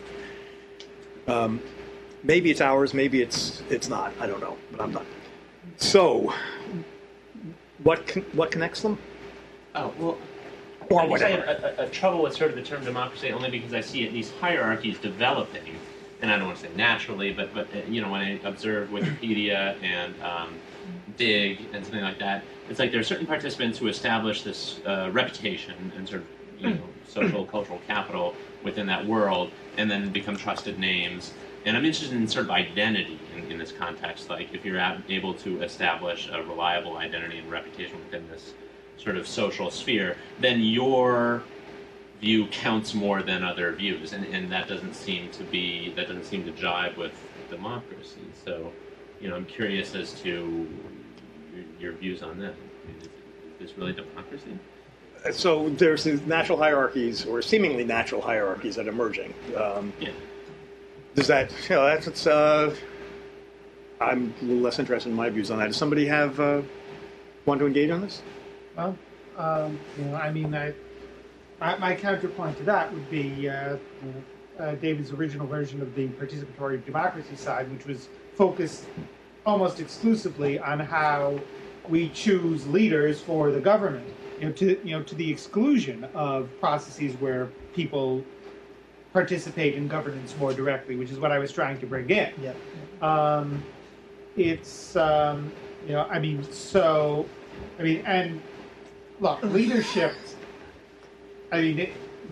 Maybe it's ours, maybe it's not. I don't know, but I'm not. So, what connects them? Oh, well, or I whatever. have a trouble with sort of the term democracy only because I see these hierarchies developing, and I don't want to say naturally, but when I observe Wikipedia and Dig and something like that, it's like there are certain participants who establish this reputation and sort of social cultural capital within that world, and then become trusted names. And I'm interested in sort of identity in this context. Like if you're able to establish a reliable identity and reputation within this sort of social sphere, then your view counts more than other views, and that doesn't seem to jive with democracy. So, I'm curious as to your views on that. Is this really democracy? So there's these natural hierarchies, or seemingly natural hierarchies, that are emerging. Does that? That's. I'm a little less interested in my views on that. Does somebody want to engage on this? Well, my counterpoint to that would be David's original version of the participatory democracy side, which was focused almost exclusively on how we choose leaders for the government, to the exclusion of processes where people participate in governance more directly, which is what I was trying to bring in. Yeah. It's so I mean, and look, leadership. I mean,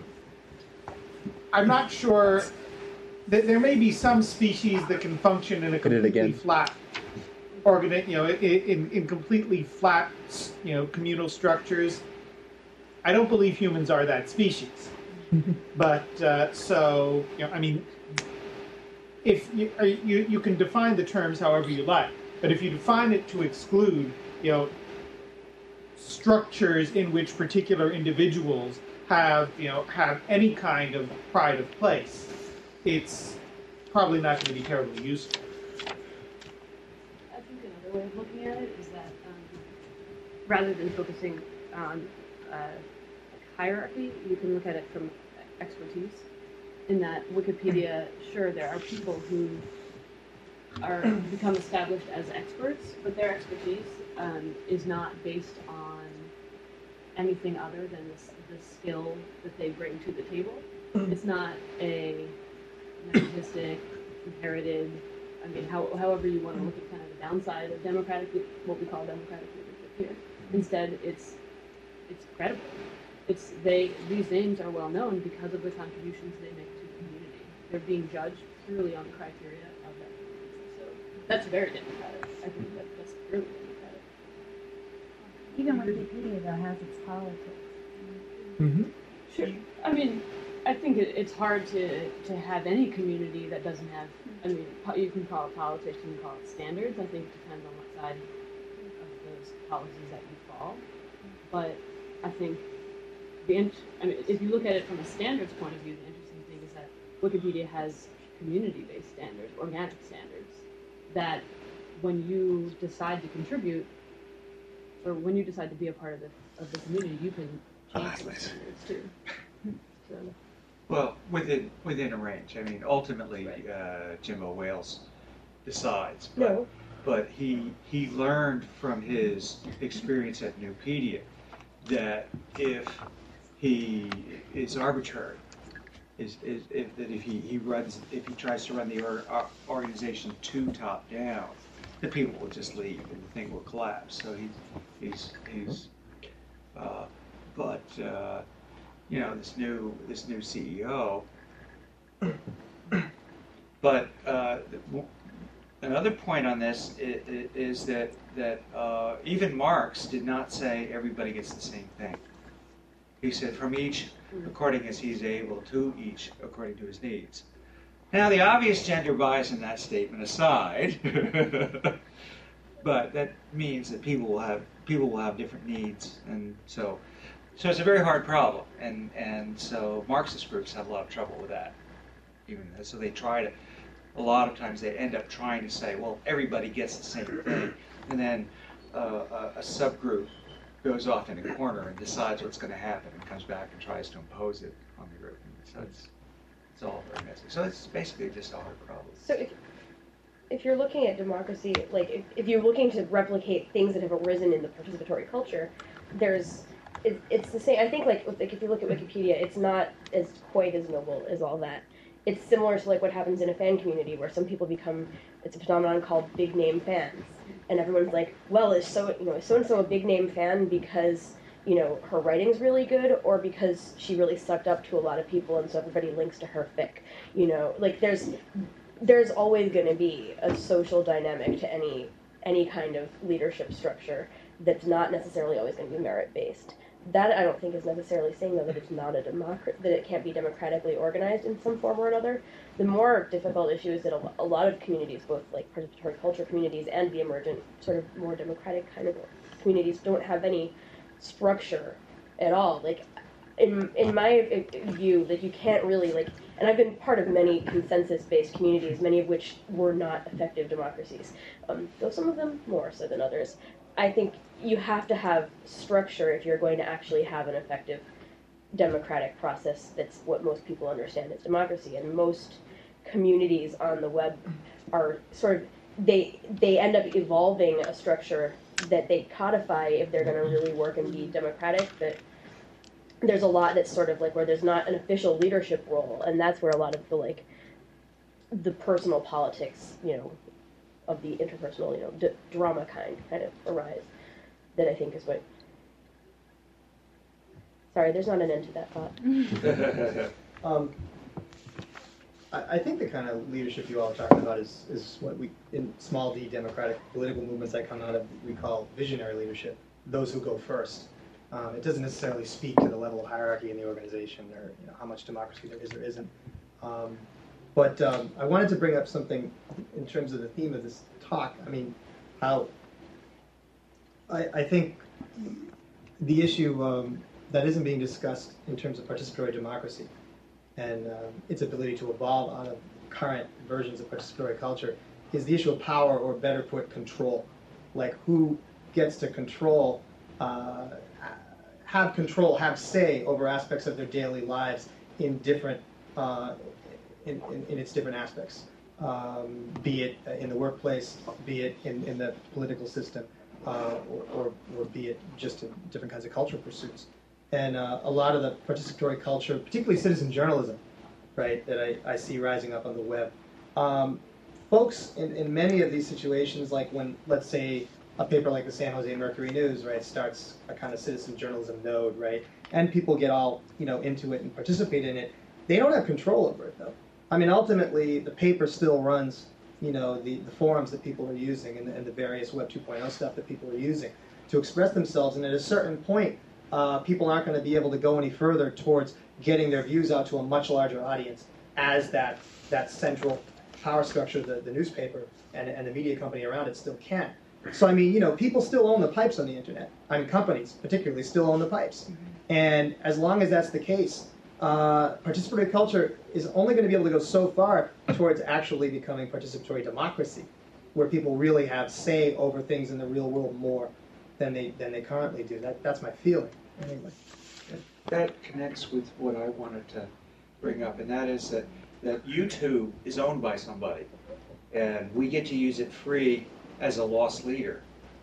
I'm not sure. There may be some species that can function in a completely flat in completely flat, communal structures. I don't believe humans are that species. But I mean, if you can define the terms however you like, but if you define it to exclude, structures in which particular individuals have any kind of pride of place, it's probably not going to be terribly useful. I think another way of looking at it is that rather than focusing on hierarchy, you can look at it from expertise. In that Wikipedia, sure, there are people who become established as experts, but their expertise is not based on anything other than the skill that they bring to the table. It's not a nepotistic, inherited. I mean, however you want to look at kind of the downside of what we call democratic leadership here. Instead, it's credible. These names are well known because of the contributions they make to the community. They're being judged purely on the criteria of that community. So that's very democratic. I think that's purely democratic. Even Wikipedia, though, has its politics. Mm-hmm. Sure. I mean, I think it's hard to have any community that doesn't have. I mean, you can call it politics, you can call it standards. I think it depends on what side of those policies that you fall. But I think if you look at it from a standards point of view, the interesting thing is that Wikipedia has community-based standards, organic standards, that when you decide to contribute, or when you decide to be a part of the community, you can change those standards too. So. Well, within a range. I mean, ultimately, Jimbo Wales decides. But he learned from his experience at Nupedia that if he is arbitrary, if he tries to run the organization too top down, the people will just leave and the thing will collapse. So this new CEO. But another point on this is that even Marx did not say everybody gets the same thing. He said from each according as he's able, to each according to his needs. Now the obvious gender bias in that statement aside, but that means that people will have different needs, and so it's a very hard problem, and so Marxist groups have a lot of trouble with that. Even so, they try to. A lot of times, they end up trying to say, "Well, everybody gets the same thing," and then a subgroup goes off in a corner and decides what's going to happen, and comes back and tries to impose it on the group. And so it's all very messy. So it's basically just a hard problem. So if you're looking at democracy, like if you're looking to replicate things that have arisen in the participatory culture, it's the same. I think like if you look at Wikipedia, it's not as quite as noble as all that. It's similar to like what happens in a fan community where some people it's a phenomenon called big name fans, and everyone's like, well, is so and so a big name fan because her writing's really good, or because she really sucked up to a lot of people and so everybody links to her fic. Like there's always going to be a social dynamic to any kind of leadership structure that's not necessarily always going to be merit based. That I don't think is necessarily saying though that it's not that it can't be democratically organized in some form or another. The more difficult issue is that a lot of communities, both like participatory culture communities and the emergent sort of more democratic kind of communities, don't have any structure at all. Like in my view, that you can't really and I've been part of many consensus-based communities, many of which were not effective democracies, though some of them more so than others. I think you have to have structure if you're going to actually have an effective democratic process that's what most people understand as democracy. And most communities on the web are sort of, they end up evolving a structure that they codify if they're going to really work and be democratic. But there's a lot that's sort of like where there's not an official leadership role, and that's where a lot of the personal politics, of the interpersonal, drama kind of arise. that I think is what. Sorry, there's not an end to that thought. I think the kind of leadership you all are talking about is what we, in small d democratic political movements that come out of, we call visionary leadership, those who go first. It doesn't necessarily speak to the level of hierarchy in the organization or how much democracy there is or isn't. But I wanted to bring up something in terms of the theme of this talk. I mean, how I think the issue that isn't being discussed in terms of participatory democracy and its ability to evolve out of current versions of participatory culture is the issue of power, or better put, control. Like, who gets to control, have say over aspects of their daily lives in different, in its different aspects, be it in the workplace, be it in the political system, or be it just in different kinds of cultural pursuits. And a lot of the participatory culture, particularly citizen journalism, right, that I see rising up on the web. Folks in many of these situations, like when, let's say, a paper like the San Jose Mercury News, right, starts a kind of citizen journalism node, right, and people get all, into it and participate in it, they don't have control over it, though. I mean, ultimately, the paper still runs, the forums that people are using and the various Web 2.0 stuff that people are using to express themselves, and at a certain point, people aren't going to be able to go any further towards getting their views out to a much larger audience as that central power structure, the newspaper and the media company around it still can. So, I mean, people still own the pipes on the internet. I mean, companies particularly still own the pipes. And as long as that's the case, participatory culture is only going to be able to go so far towards actually becoming participatory democracy, where people really have say over things in the real world more than they currently do. That's my feeling. Anyway. That connects with what I wanted to bring up, and that is that YouTube is owned by somebody, and we get to use it free as a lost leader.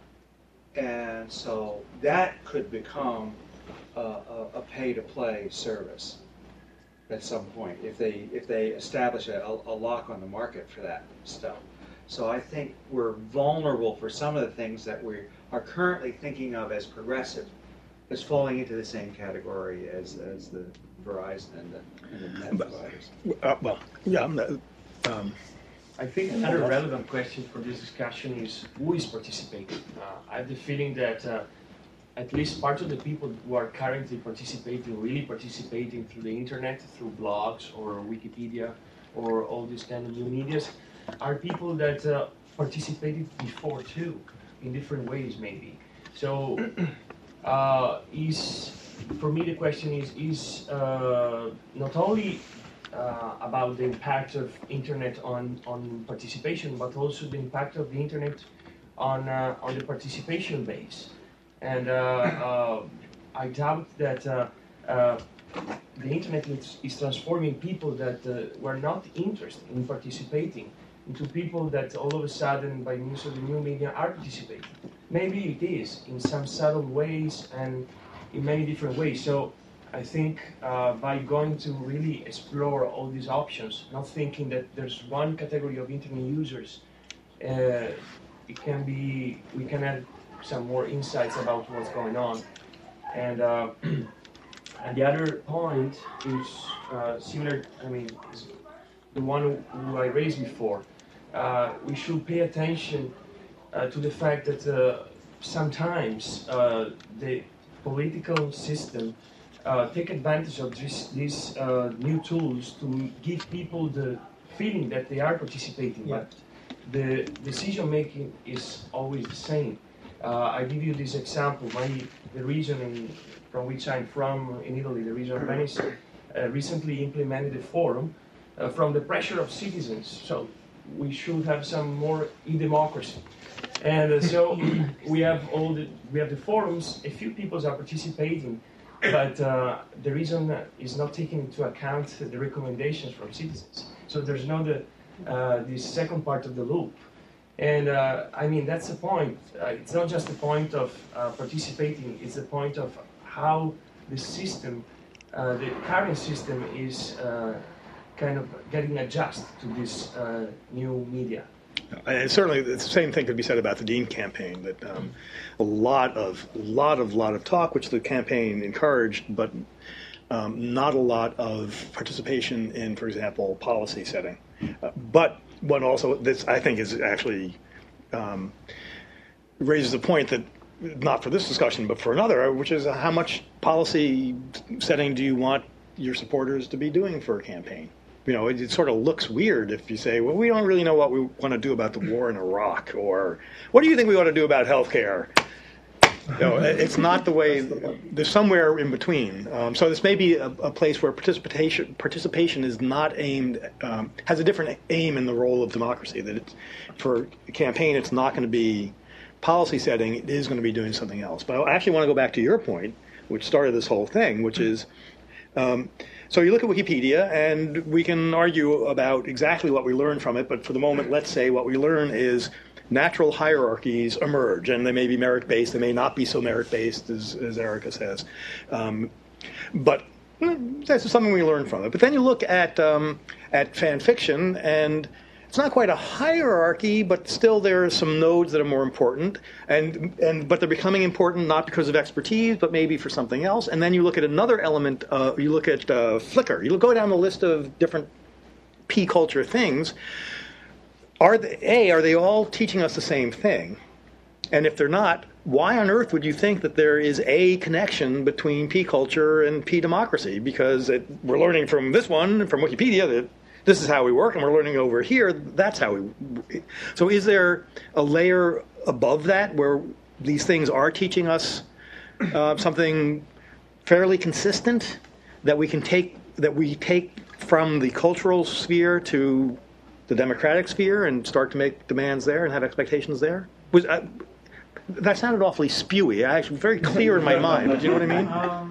And so that could become a pay-to-play service at some point if they establish a lock on the market for that stuff. So I think we're vulnerable for some of the things that we are currently thinking of as progressive, as falling into the same category as the Verizon and the net providers. Well, yeah. I think another relevant question for this discussion is who is participating. I have the feeling that at least part of the people who are currently participating, really participating through the internet, through blogs or Wikipedia or all these kind of new medias, are people that participated before too, in different ways maybe. So for me the question is not only about the impact of internet on participation, but also the impact of the internet on the participation base. And I doubt that the internet is transforming people that were not interested in participating into people that all of a sudden, by means of the new media, are participating. Maybe it is in some subtle ways and in many different ways. So I think by going to really explore all these options, not thinking that there's one category of internet users, we can add some more insights about what's going on. And the other point is similar, is the one who I raised before. We should pay attention to the fact that sometimes the political system take advantage of these new tools to give people the feeling that they are participating, but the decision making is always the same. I give you this example. The region from which I'm from in Italy, the region of Venice, recently implemented a forum from the pressure of citizens. So we should have some more e-democracy. And so we have the forums. A few people are participating, but the reason is not taking into account the recommendations from citizens. So there's no this second part of the loop. And that's the point. It's not just the point of participating, it's the point of how the system, the current system is kind of getting adjusted to this new media. And certainly the same thing could be said about the Dean campaign, that a lot of talk, which the campaign encouraged, but not a lot of participation in, for example, policy setting. But one also, this I think is actually raises a point that, not for this discussion, but for another, which is how much policy setting do you want your supporters to be doing for a campaign? You know, it sort of looks weird if you say, well, we don't really know what we want to do about the war in Iraq, or what do you think we ought to do about healthcare? You know, it's not the way. There's somewhere in between. So this may be a place where participation is not aimed, has a different aim in the role of democracy. That it's, for a campaign, it's not going to be policy setting. It is going to be doing something else. But I actually want to go back to your point, which started this whole thing, which is. So you look at Wikipedia, and we can argue about exactly what we learn from it, but for the moment, let's say what we learn is natural hierarchies emerge, and they may be merit-based, they may not be so merit-based, as Erica says. But that's something we learn from it. But then you look at fan fiction, and it's not quite a hierarchy, but still there are some nodes that are more important, but they're becoming important not because of expertise, but maybe for something else. And then you look at another element. You look at Flickr. You go down the list of different P culture things. Are they all teaching us the same thing? And if they're not, why on earth would you think that there is a connection between P culture and P democracy? Because we're learning from this one, from Wikipedia, that this is how we work, and we're learning over here, that's how we... So is there a layer above that where these things are teaching us something fairly consistent that we take from the cultural sphere to the democratic sphere and start to make demands there and have expectations there? That sounded awfully spewy. Actually, very clear in my mind, but you know what I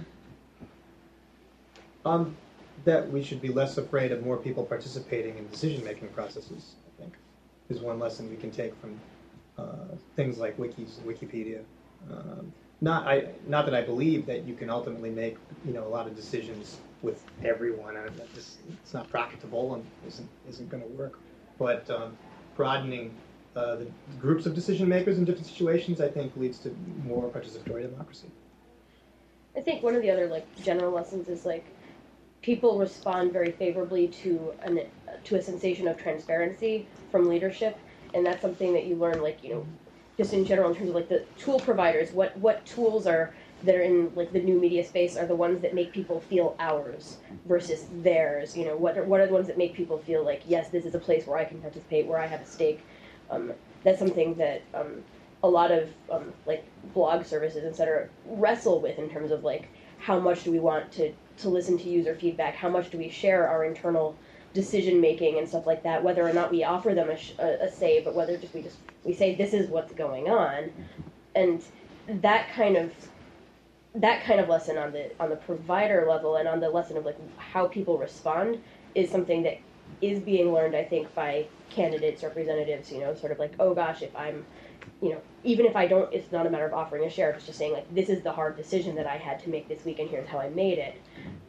mean? That we should be less afraid of more people participating in decision-making processes, I think, is one lesson we can take from things like Wikipedia. Not that I believe that you can ultimately make a lot of decisions with everyone. It's not practicable and isn't going to work. But broadening the groups of decision makers in different situations, I think, leads to more participatory democracy. I think one of the other general lessons is people respond very favorably to a sensation of transparency from leadership, and that's something that you learn, just in general in terms of the tool providers. What tools that are in the new media space are the ones that make people feel ours versus theirs? What are the ones that make people feel yes, this is a place where I can participate, where I have a stake? That's something that a lot of blog services, etc., wrestle with in terms of how much do we want to listen to user feedback, how much do we share our internal decision making and stuff like that, whether or not we offer them a say, but whether we say this is what's going on. And that kind of lesson on the provider level and on the lesson of how people respond is something that is being learned, I think, by candidates, representatives, sort of oh gosh, if I'm, even if I don't, it's not a matter of offering a share, it's just saying this is the hard decision that I had to make this week and here's how I made it.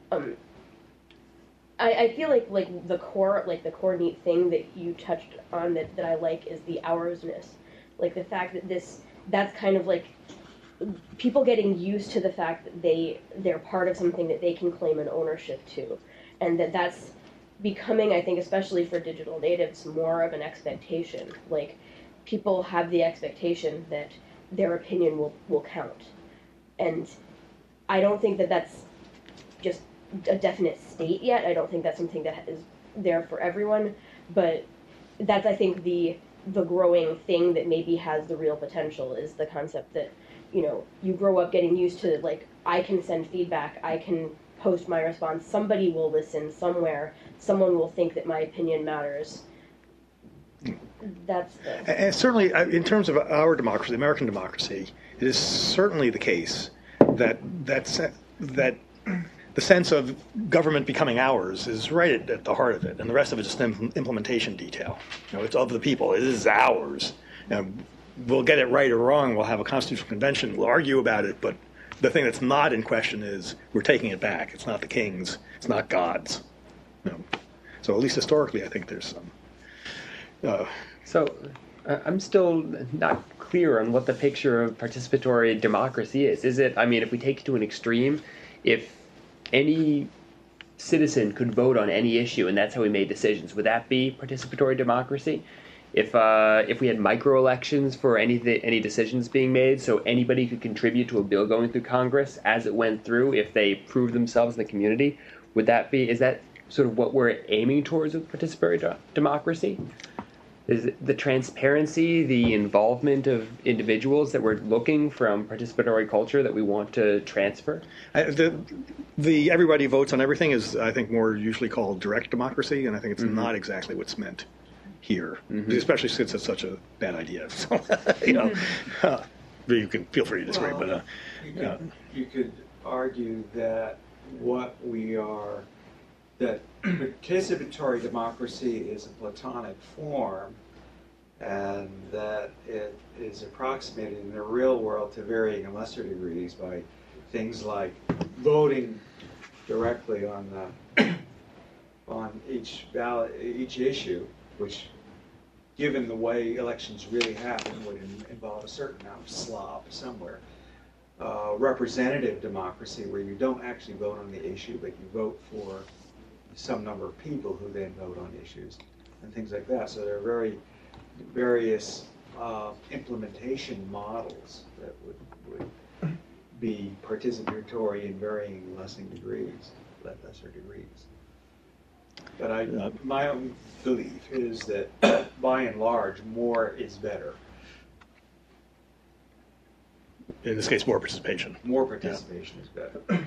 I feel the core neat thing that you touched on that I like is the oursness, the fact that that's kind of people getting used to the fact that they're part of something that they can claim an ownership to, and that's becoming, I think, especially for digital natives, more of an expectation. People have the expectation that their opinion will count, and I don't think that that's just a definite state yet. I don't think that's something that is there for everyone, but that's, I think, the growing thing that maybe has the real potential is the concept that you grow up getting used to I can send feedback, I can post my response, somebody will listen somewhere, someone will think that my opinion matters. That's and certainly in terms of our democracy, American democracy, it is certainly the case that the sense of government becoming ours is right at the heart of it, and the rest of it is just implementation detail. It's of the people. It is ours. We'll get it right or wrong. We'll have a constitutional convention. We'll argue about it, but the thing that's not in question is we're taking it back. It's not the king's. It's not God's. So at least historically, I think there's some. So I'm still not clear on what the picture of participatory democracy is. Is it, I mean, if we take it to an extreme, if any citizen could vote on any issue and that's how we made decisions, would that be participatory democracy? If we had micro-elections for any decisions being made, so anybody could contribute to a bill going through Congress as it went through, if they proved themselves in the community, is that sort of what we're aiming towards with participatory democracy? Is it the transparency, the involvement of individuals that we're looking from participatory culture that we want to transfer? The everybody votes on everything is, I think, more usually called direct democracy, and I think it's not exactly what's meant here, especially since it's such a bad idea. So, you can feel free to disagree, but you could argue that that participatory democracy is a Platonic form, and that it is approximated in the real world to varying and lesser degrees by things like voting directly on each ballot, each issue, which, given the way elections really happen, would involve a certain amount of slop somewhere. Representative democracy, where you don't actually vote on the issue, but you vote for some number of people who then vote on issues and things like that. So there are various implementation models that would be participatory in varying lesser degrees. But my own belief is that, by and large, more is better. In this case, more participation. More participation is better.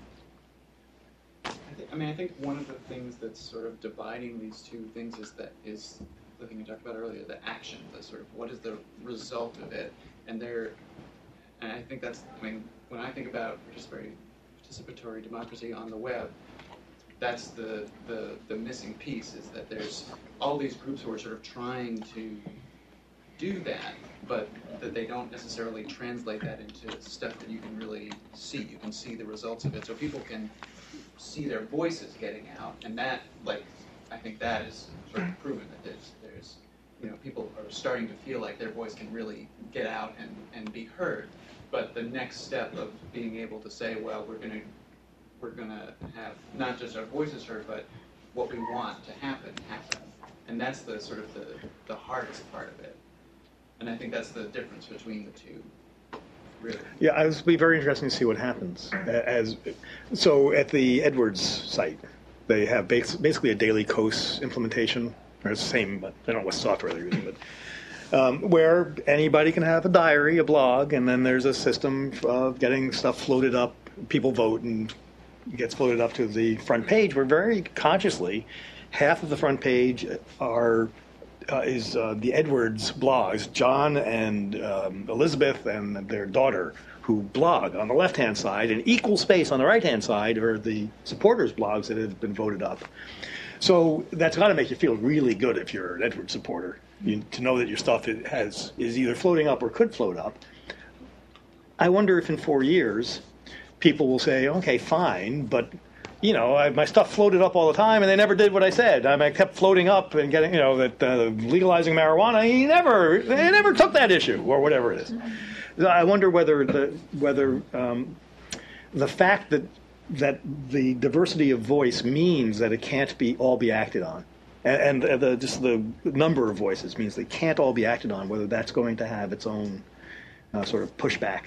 I think one of the things that's sort of dividing these two things is the thing we talked about earlier, the action, the sort of what is the result of it, and I think that's, when I think about participatory democracy on the web, that's the missing piece, is that there's all these groups who are sort of trying to do that, but that they don't necessarily translate that into stuff that you can really see. You can see the results of it, so people can see their voices getting out, and that, I think that is sort of proven that there's people are starting to feel like their voice can really get out and be heard. But the next step of being able to say, well, we're gonna have not just our voices heard, but what we want to happen, and that's the sort of the hardest part of it. And I think that's the difference between the two. Really. Yeah, it'll be very interesting to see what happens. So at the Edwards site, they have basically a daily COS implementation. Or it's the same, but I don't know what software they're using, but where anybody can have a diary, a blog, and then there's a system of getting stuff floated up. People vote, and it gets floated up to the front page. Where very consciously, half of the front page is the Edwards blogs, John and Elizabeth and their daughter, who blog on the left-hand side, and equal space on the right-hand side are the supporters' blogs that have been voted up. So that's got to make you feel really good if you're an Edwards supporter, to know that your stuff is either floating up or could float up. I wonder if in 4 years, people will say, okay, fine, but my stuff floated up all the time, and they never did what I said. I kept floating up and getting, that legalizing marijuana. They never took that issue, or whatever it is. I wonder whether the fact that the diversity of voice means that it can't all be acted on, and just the number of voices means they can't all be acted on. Whether that's going to have its own sort of pushback.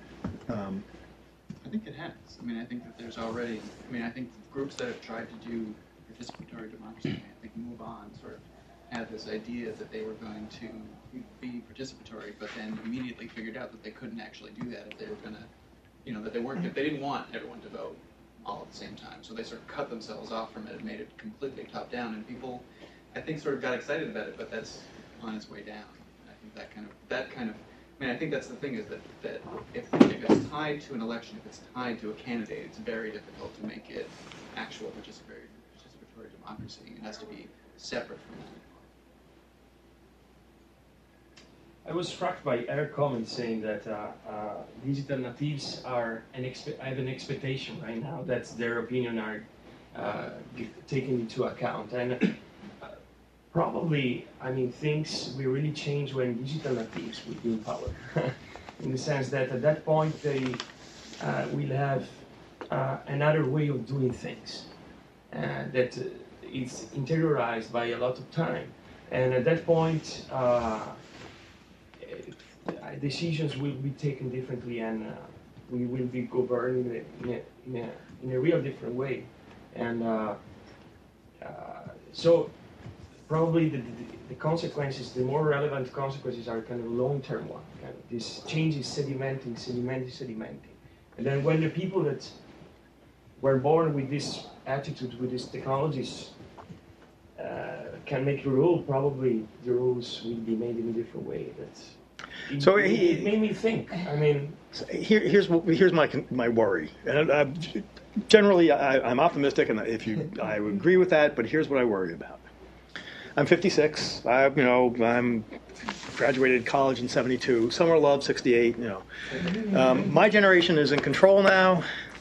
I think it has. I think that there's already, I think groups that have tried to do participatory democracy, I think Move On sort of had this idea that they were going to be participatory, but then immediately figured out that they couldn't actually do that if they were going to, that they didn't want everyone to vote all at the same time. So they sort of cut themselves off from it and made it completely top down, and people, I think, sort of got excited about it, but that's on its way down. I think that kind of I think that's the thing, is that if it's tied to an election, if it's tied to a candidate, it's very difficult to make it actual participatory democracy. It has to be separate from that. I was struck by Eric Commons saying that digital natives have an expectation right now that their opinion are taken into account. And Probably, I mean, things will really change when digital natives will be in power. In the sense that at that point they will have another way of doing things that is interiorized by a lot of time. And at that point, decisions will be taken differently, and we will be governed in a real different way. And so probably the consequences, the more relevant consequences are kind of long-term one. Kind of this change is sedimenting. And then when the people that were born with this attitude, with these technologies, can make the rule, probably the rules will be made in a different way. It made me think. I mean, here's my worry. And generally, I'm optimistic, and I would agree with that. But here's what I worry about. I'm 56. I'm graduated college in '72. Summer Love '68. My generation is in control now.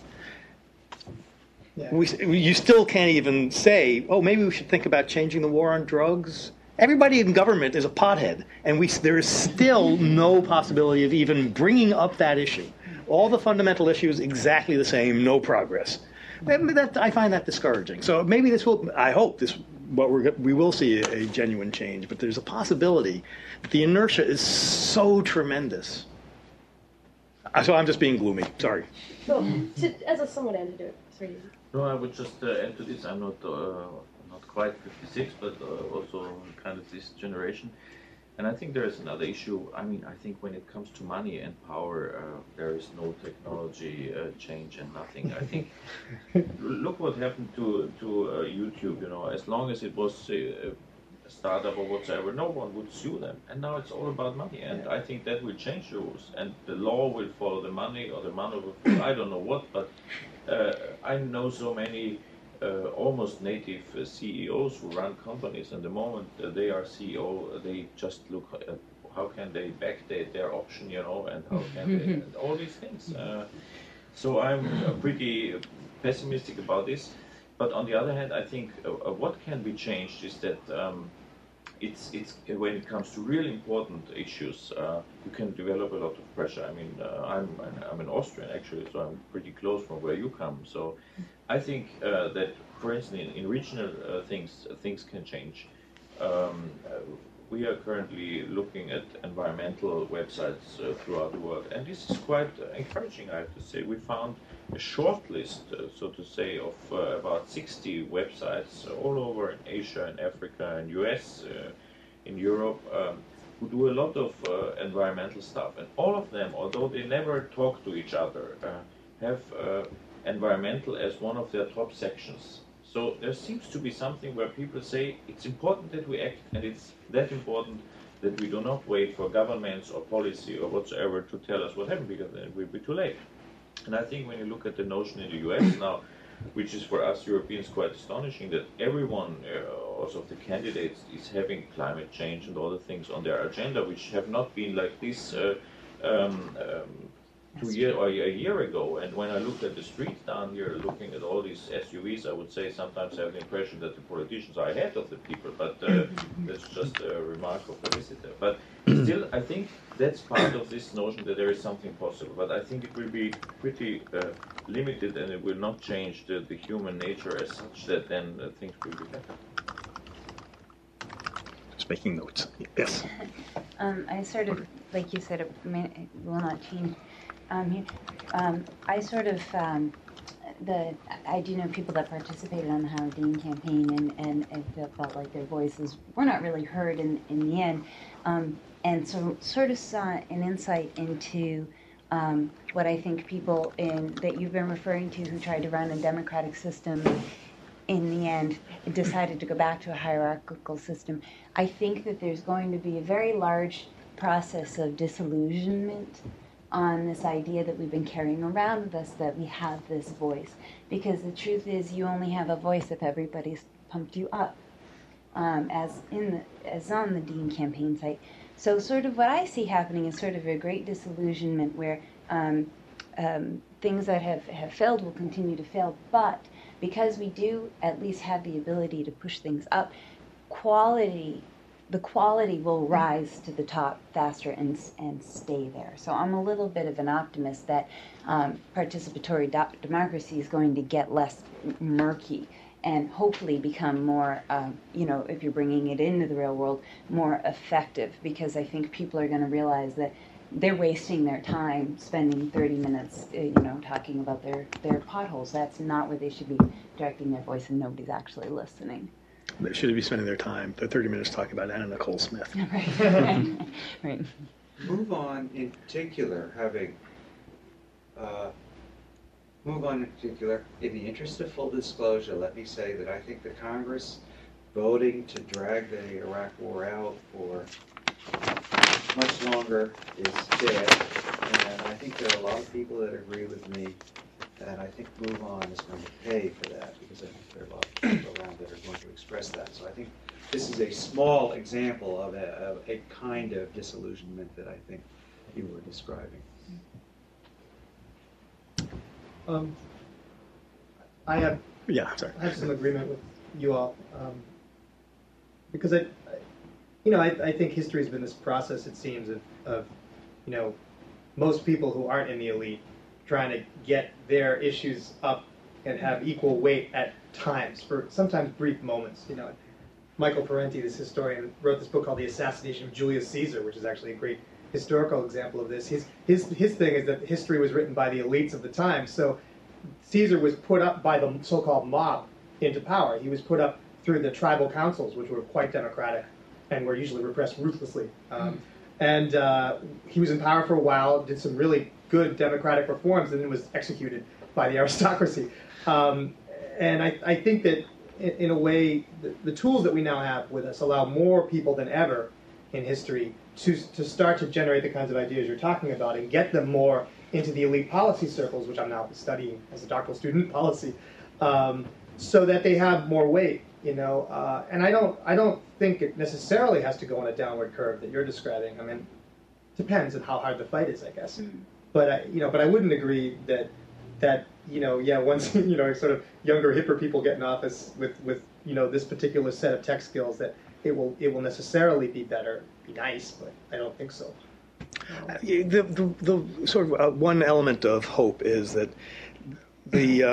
Yeah. You still can't even say, oh, maybe we should think about changing the war on drugs. Everybody in government is a pothead, and there is still no possibility of even bringing up that issue. All the fundamental issues exactly the same, no progress. I find that discouraging. So maybe I hope we will see a genuine change, but there's a possibility that the inertia is so tremendous. So I'm just being gloomy. Sorry. So, as a somewhat antidote, sorry. No, I would just add to this. I'm not quite 56, but also kind of this generation. And I think there is another issue. I mean, I think when it comes to money and power, there is no technology change and nothing. I think, look what happened to YouTube. As long as it was a startup or whatsoever, no one would sue them. And now it's all about money. And I think that will change the rules. And the law will follow the money, or the money will follow I don't know what, but I know so many almost native CEOs who run companies, and the moment they are CEO, they just look at how can they backdate their option, and how can they, and all these things. So I'm pretty pessimistic about this. But on the other hand, I think what can be changed is that it's when it comes to really important issues, you can develop a lot of pressure. I mean, I'm an Austrian actually, so I'm pretty close from where you come. So I think that, for instance, in regional things can change. We are currently looking at environmental websites throughout the world, and this is quite encouraging, I have to say. We found a short list, so to say, of about 60 websites all over in Asia, in Africa, in US, in Europe, who do a lot of environmental stuff. And all of them, although they never talk to each other, have environmental as one of their top sections. So there seems to be something where people say it's important that we act, and it's that important that we do not wait for governments or policy or whatsoever to tell us what happened, because then it will be too late. And I think when you look at the notion in the US now, which is for us Europeans quite astonishing, that everyone, also of the candidates, is having climate change and all the things on their agenda, which have not been like this 2 years or a year ago. And when I looked at the streets down here, looking at all these SUVs, I would say sometimes I have the impression that the politicians are ahead of the people, but that's just a remark of the visitor. But still, I think that's part of this notion that there is something possible. But I think it will be pretty limited, and it will not change the human nature as such that then things will be better. Just making notes. Yes. I sort of, like you said, it will not change. I sort of, I do know people that participated on the Howard Dean campaign, and it felt like their voices were not really heard in the end. And so sort of saw an insight into what I think people that you've been referring to who tried to run a democratic system in the end decided to go back to a hierarchical system. I think that there's going to be a very large process of disillusionment on this idea that we've been carrying around with us, that we have this voice. Because the truth is, you only have a voice if everybody's pumped you up, as on the Dean campaign site. So sort of what I see happening is sort of a great disillusionment where things that have failed will continue to fail, but because we do at least have the ability to push things up, quality will rise to the top faster and stay there. So I'm a little bit of an optimist that participatory democracy is going to get less murky and hopefully become more, if you're bringing it into the real world, more effective, because I think people are going to realize that they're wasting their time spending 30 minutes, talking about their potholes. That's not where they should be directing their voice, and nobody's actually listening. They should be spending their time, the 30 minutes, talking about Anna Nicole Smith. Right. Move On in particular, in the interest of full disclosure, let me say that I think the Congress voting to drag the Iraq War out for much longer is dead, and I think there are a lot of people that agree with me, and I think Move On is going to pay for that, because I think there are a lot of people around that are going to express that. So I think this is a small example of a kind of disillusionment that I think you were describing. I have some agreement with you all, because I think history has been this process, it seems, of most people who aren't in the elite trying to get their issues up and have equal weight at times, for sometimes brief moments. Michael Parenti, this historian, wrote this book called The Assassination of Julius Caesar, which is actually a great historical example of this. His thing is that history was written by the elites of the time, so Caesar was put up by the so-called mob into power. He was put up through the tribal councils, which were quite democratic and were usually repressed ruthlessly. And he was in power for a while, did some really good democratic reforms, and then was executed by the aristocracy. And I think that, in a way, the tools that we now have with us allow more people than ever in history to start to generate the kinds of ideas you're talking about and get them more into the elite policy circles, which I'm now studying as a doctoral student, policy, so that they have more weight. And I don't think it necessarily has to go on a downward curve that you're describing. I mean, it depends on how hard the fight is, I guess. But I wouldn't agree that once sort of younger, hipper people get in office with this particular set of tech skills, that it will necessarily be better, be nice. But I don't think so. The sort of one element of hope is that the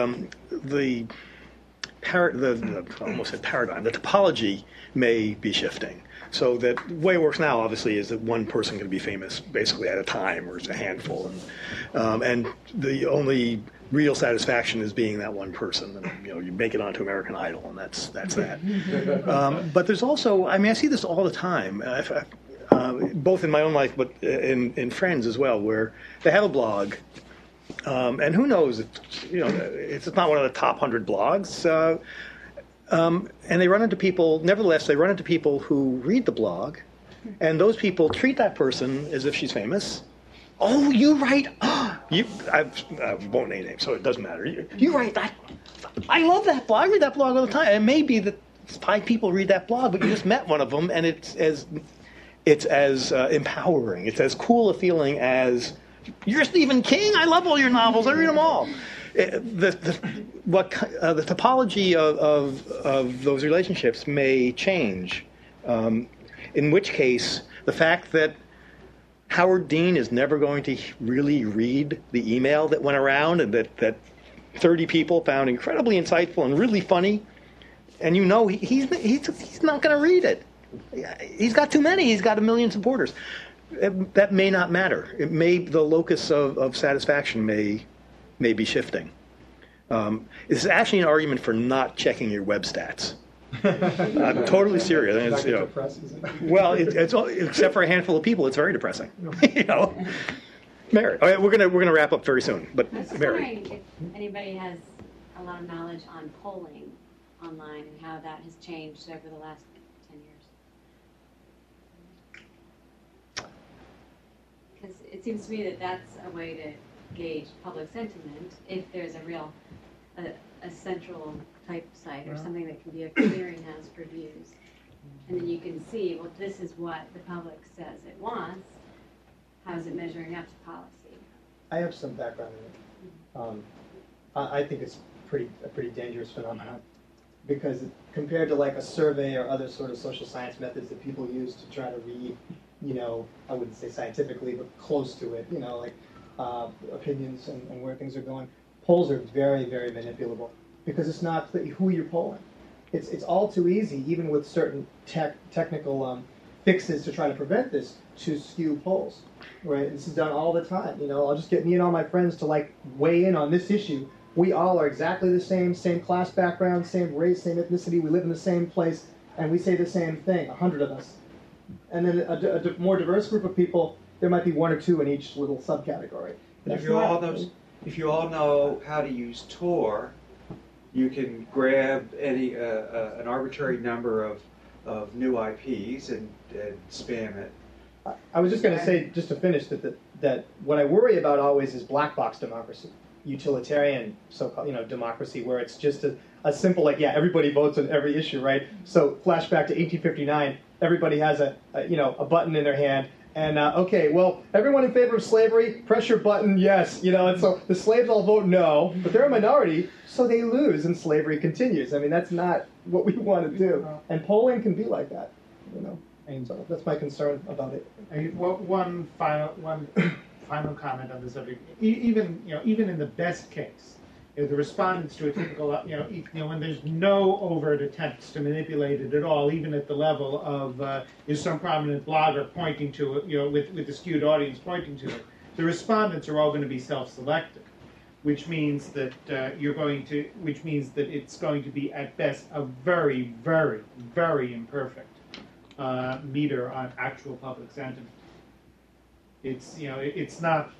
topology may be shifting. So that the way it works now, obviously, is that one person can be famous basically at a time, or it's a handful, and the only real satisfaction is being that one person. And you make it onto American Idol, and that's that. But there's also, I see this all the time, both in my own life, but in friends as well, where they have a blog, and who knows, it's not one of the top 100 blogs. And they run into people, nevertheless, who read the blog, and those people treat that person as if she's famous. Oh, you write, I won't name names, so it doesn't matter. You write that, I love that blog, I read that blog all the time. It may be that 5 people read that blog, but you just met one of them, and it's as empowering, it's as cool a feeling as, you're Stephen King, I love all your novels, I read them all. The topology of those relationships may change, in which case the fact that Howard Dean is never going to really read the email that went around and that 30 people found incredibly insightful and really funny, and he's not going to read it. He's got too many. He's got 1 million supporters. That may not matter. The locus of satisfaction may be shifting. This is actually an argument for not checking your web stats. I'm totally serious. Well, it's except for a handful of people, it's very depressing. Mary, okay, we're gonna wrap up very soon. But I was just Mary, wondering if anybody has a lot of knowledge on polling online and how that has changed over the last 10 years. Because it seems to me that that's a way to gauge public sentiment if there's a real a central type site or something that can be a clearinghouse for views. And then you can see, well, this is what the public says it wants. How is it measuring up to policy? I have some background in it. I think it's a pretty dangerous phenomenon, because compared to like a survey or other sort of social science methods that people use to try to read, I wouldn't say scientifically, but close to it, like opinions and where things are going. Polls are very, very manipulable because it's not who you're polling. It's all too easy, even with certain technical fixes to try to prevent this, to skew polls. Right? This is done all the time. I'll just get me and all my friends to weigh in on this issue. We all are exactly the same class background, same race, same ethnicity. We live in the same place, and we say the same thing. 100 of us, and then a more diverse group of people. There might be one or two in each little subcategory. If you all know how to use Tor, you can grab an arbitrary number of new IPs and spam it. I was just going to say, just to finish, that what I worry about always is black box democracy, utilitarian so-called democracy, where it's just a simple everybody votes on every issue, right? So flashback to 1859, everybody has a button in their hand, and okay, well, everyone in favor of slavery, press your button, yes, and so the slaves all vote no, but they're a minority, so they lose, and slavery continues. I mean, that's not what we want to do, and polling can be like that, And so that's my concern about it. One final comment on the subject. Even in the best case, the respondents to a typical when there's no overt attempts to manipulate it at all, even at the level of is some prominent blogger pointing to it, with the skewed audience pointing to it, the respondents are all going to be self-selected, which means that it's going to be at best a very, very, very imperfect meter on actual public sentiment. It's not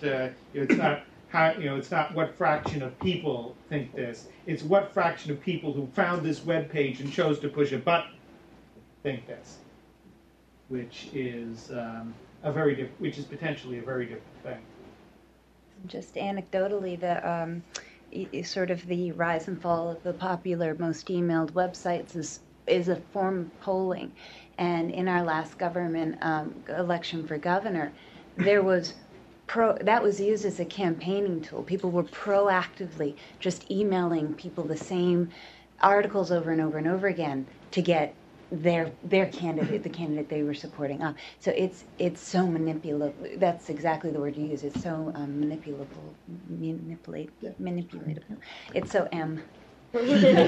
what fraction of people think this. It's what fraction of people who found this web page and chose to push a button think this, which is potentially a very different thing. Just anecdotally, sort of the rise and fall of the popular, most emailed websites is a form of polling. And in our last government election for governor, there was that was used as a campaigning tool. People were proactively just emailing people the same articles over and over and over again to get their candidate, the candidate they were supporting up. So it's so manipulable. That's exactly the word you use. It's so manipulatable. It's so There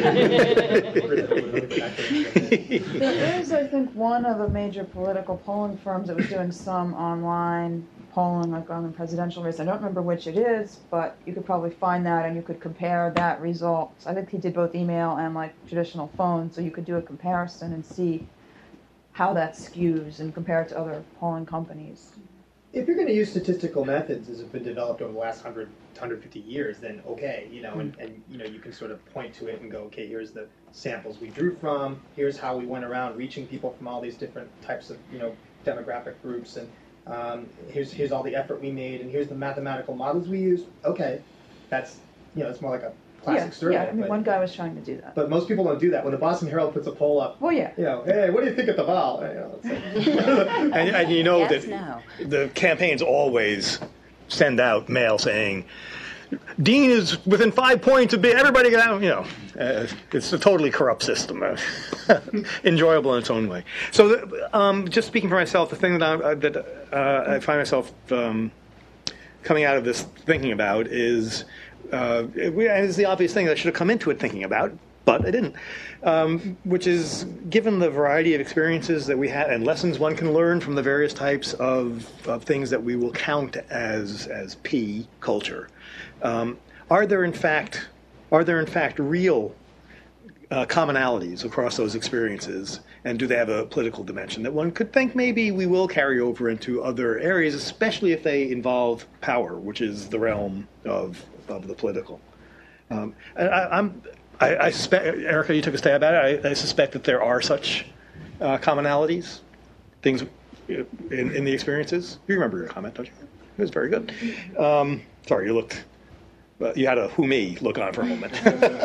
is, I think, one of the major political polling firms that was doing some online polling, on the presidential race. I don't remember which it is, but you could probably find that and you could compare that result. I think he did both email and traditional phone, so you could do a comparison and see how that skews and compare it to other polling companies. If you're going to use statistical methods as have been developed over the last 100, 150 years, then okay, and you can sort of point to it and go, okay, here's the samples we drew from, here's how we went around reaching people from all these different types of, demographic groups, and here's all the effort we made, and here's the mathematical models we used. Okay, that's, it's more like a classic survey. Yeah, I mean, one guy was trying to do that. But most people don't do that. When the Boston Herald puts a poll up, hey, what do you think of the Val? And you know that the campaigns always send out mail saying, Dean is within 5 points of being everybody. It's a totally corrupt system, enjoyable in its own way. So, just speaking for myself, the thing that I find myself coming out of this thinking about is, it's the obvious thing that I should have come into it thinking about, but I didn't. Which is, given the variety of experiences that we had and lessons one can learn from the various types of things that we will count as P culture. Are there in fact real commonalities across those experiences, and do they have a political dimension that one could think maybe we will carry over into other areas, especially if they involve power, which is the realm of the political. I suspect, Erica, you took a stab at it. I suspect that there are such commonalities, things in the experiences. You remember your comment, don't you? It was very good. Sorry, you looked. You had a who me look on for a moment.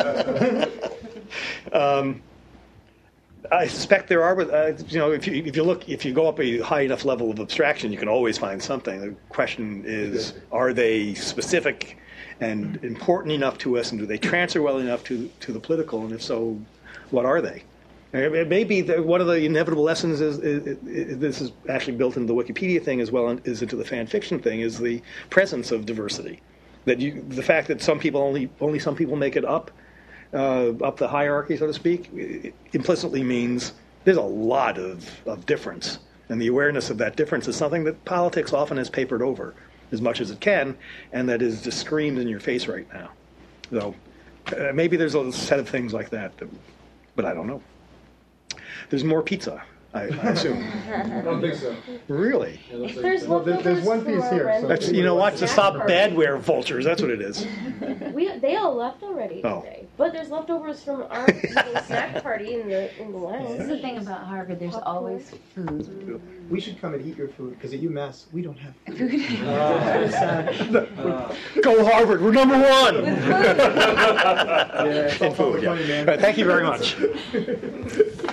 I suspect there are, but if you go up a high enough level of abstraction, you can always find something. The question is, are they specific and important enough to us, and do they transfer well enough to the political? And if so, what are they? Maybe one of the inevitable lessons is this is actually built into the Wikipedia thing as well as into the fan fiction thing, is the presence of diversity. That the fact that some people only some people make it up the hierarchy, so to speak, implicitly means there's a lot of difference, and the awareness of that difference is something that politics often has papered over as much as it can, and that is just screamed in your face right now. So maybe there's a set of things like that, but I don't know. There's more pizza, I assume. I don't think so. Really? If there's one piece here. So That's, you know what? To stop badware vultures. That's what it is. They all left already Oh. today, but there's leftovers from our little snack party in the lounge. This is the thing about Harvard. There's always food. We should come and eat your food because at UMass we don't have food. Go Harvard. We're number one. Yeah, In food, yeah. All right, thank you very much.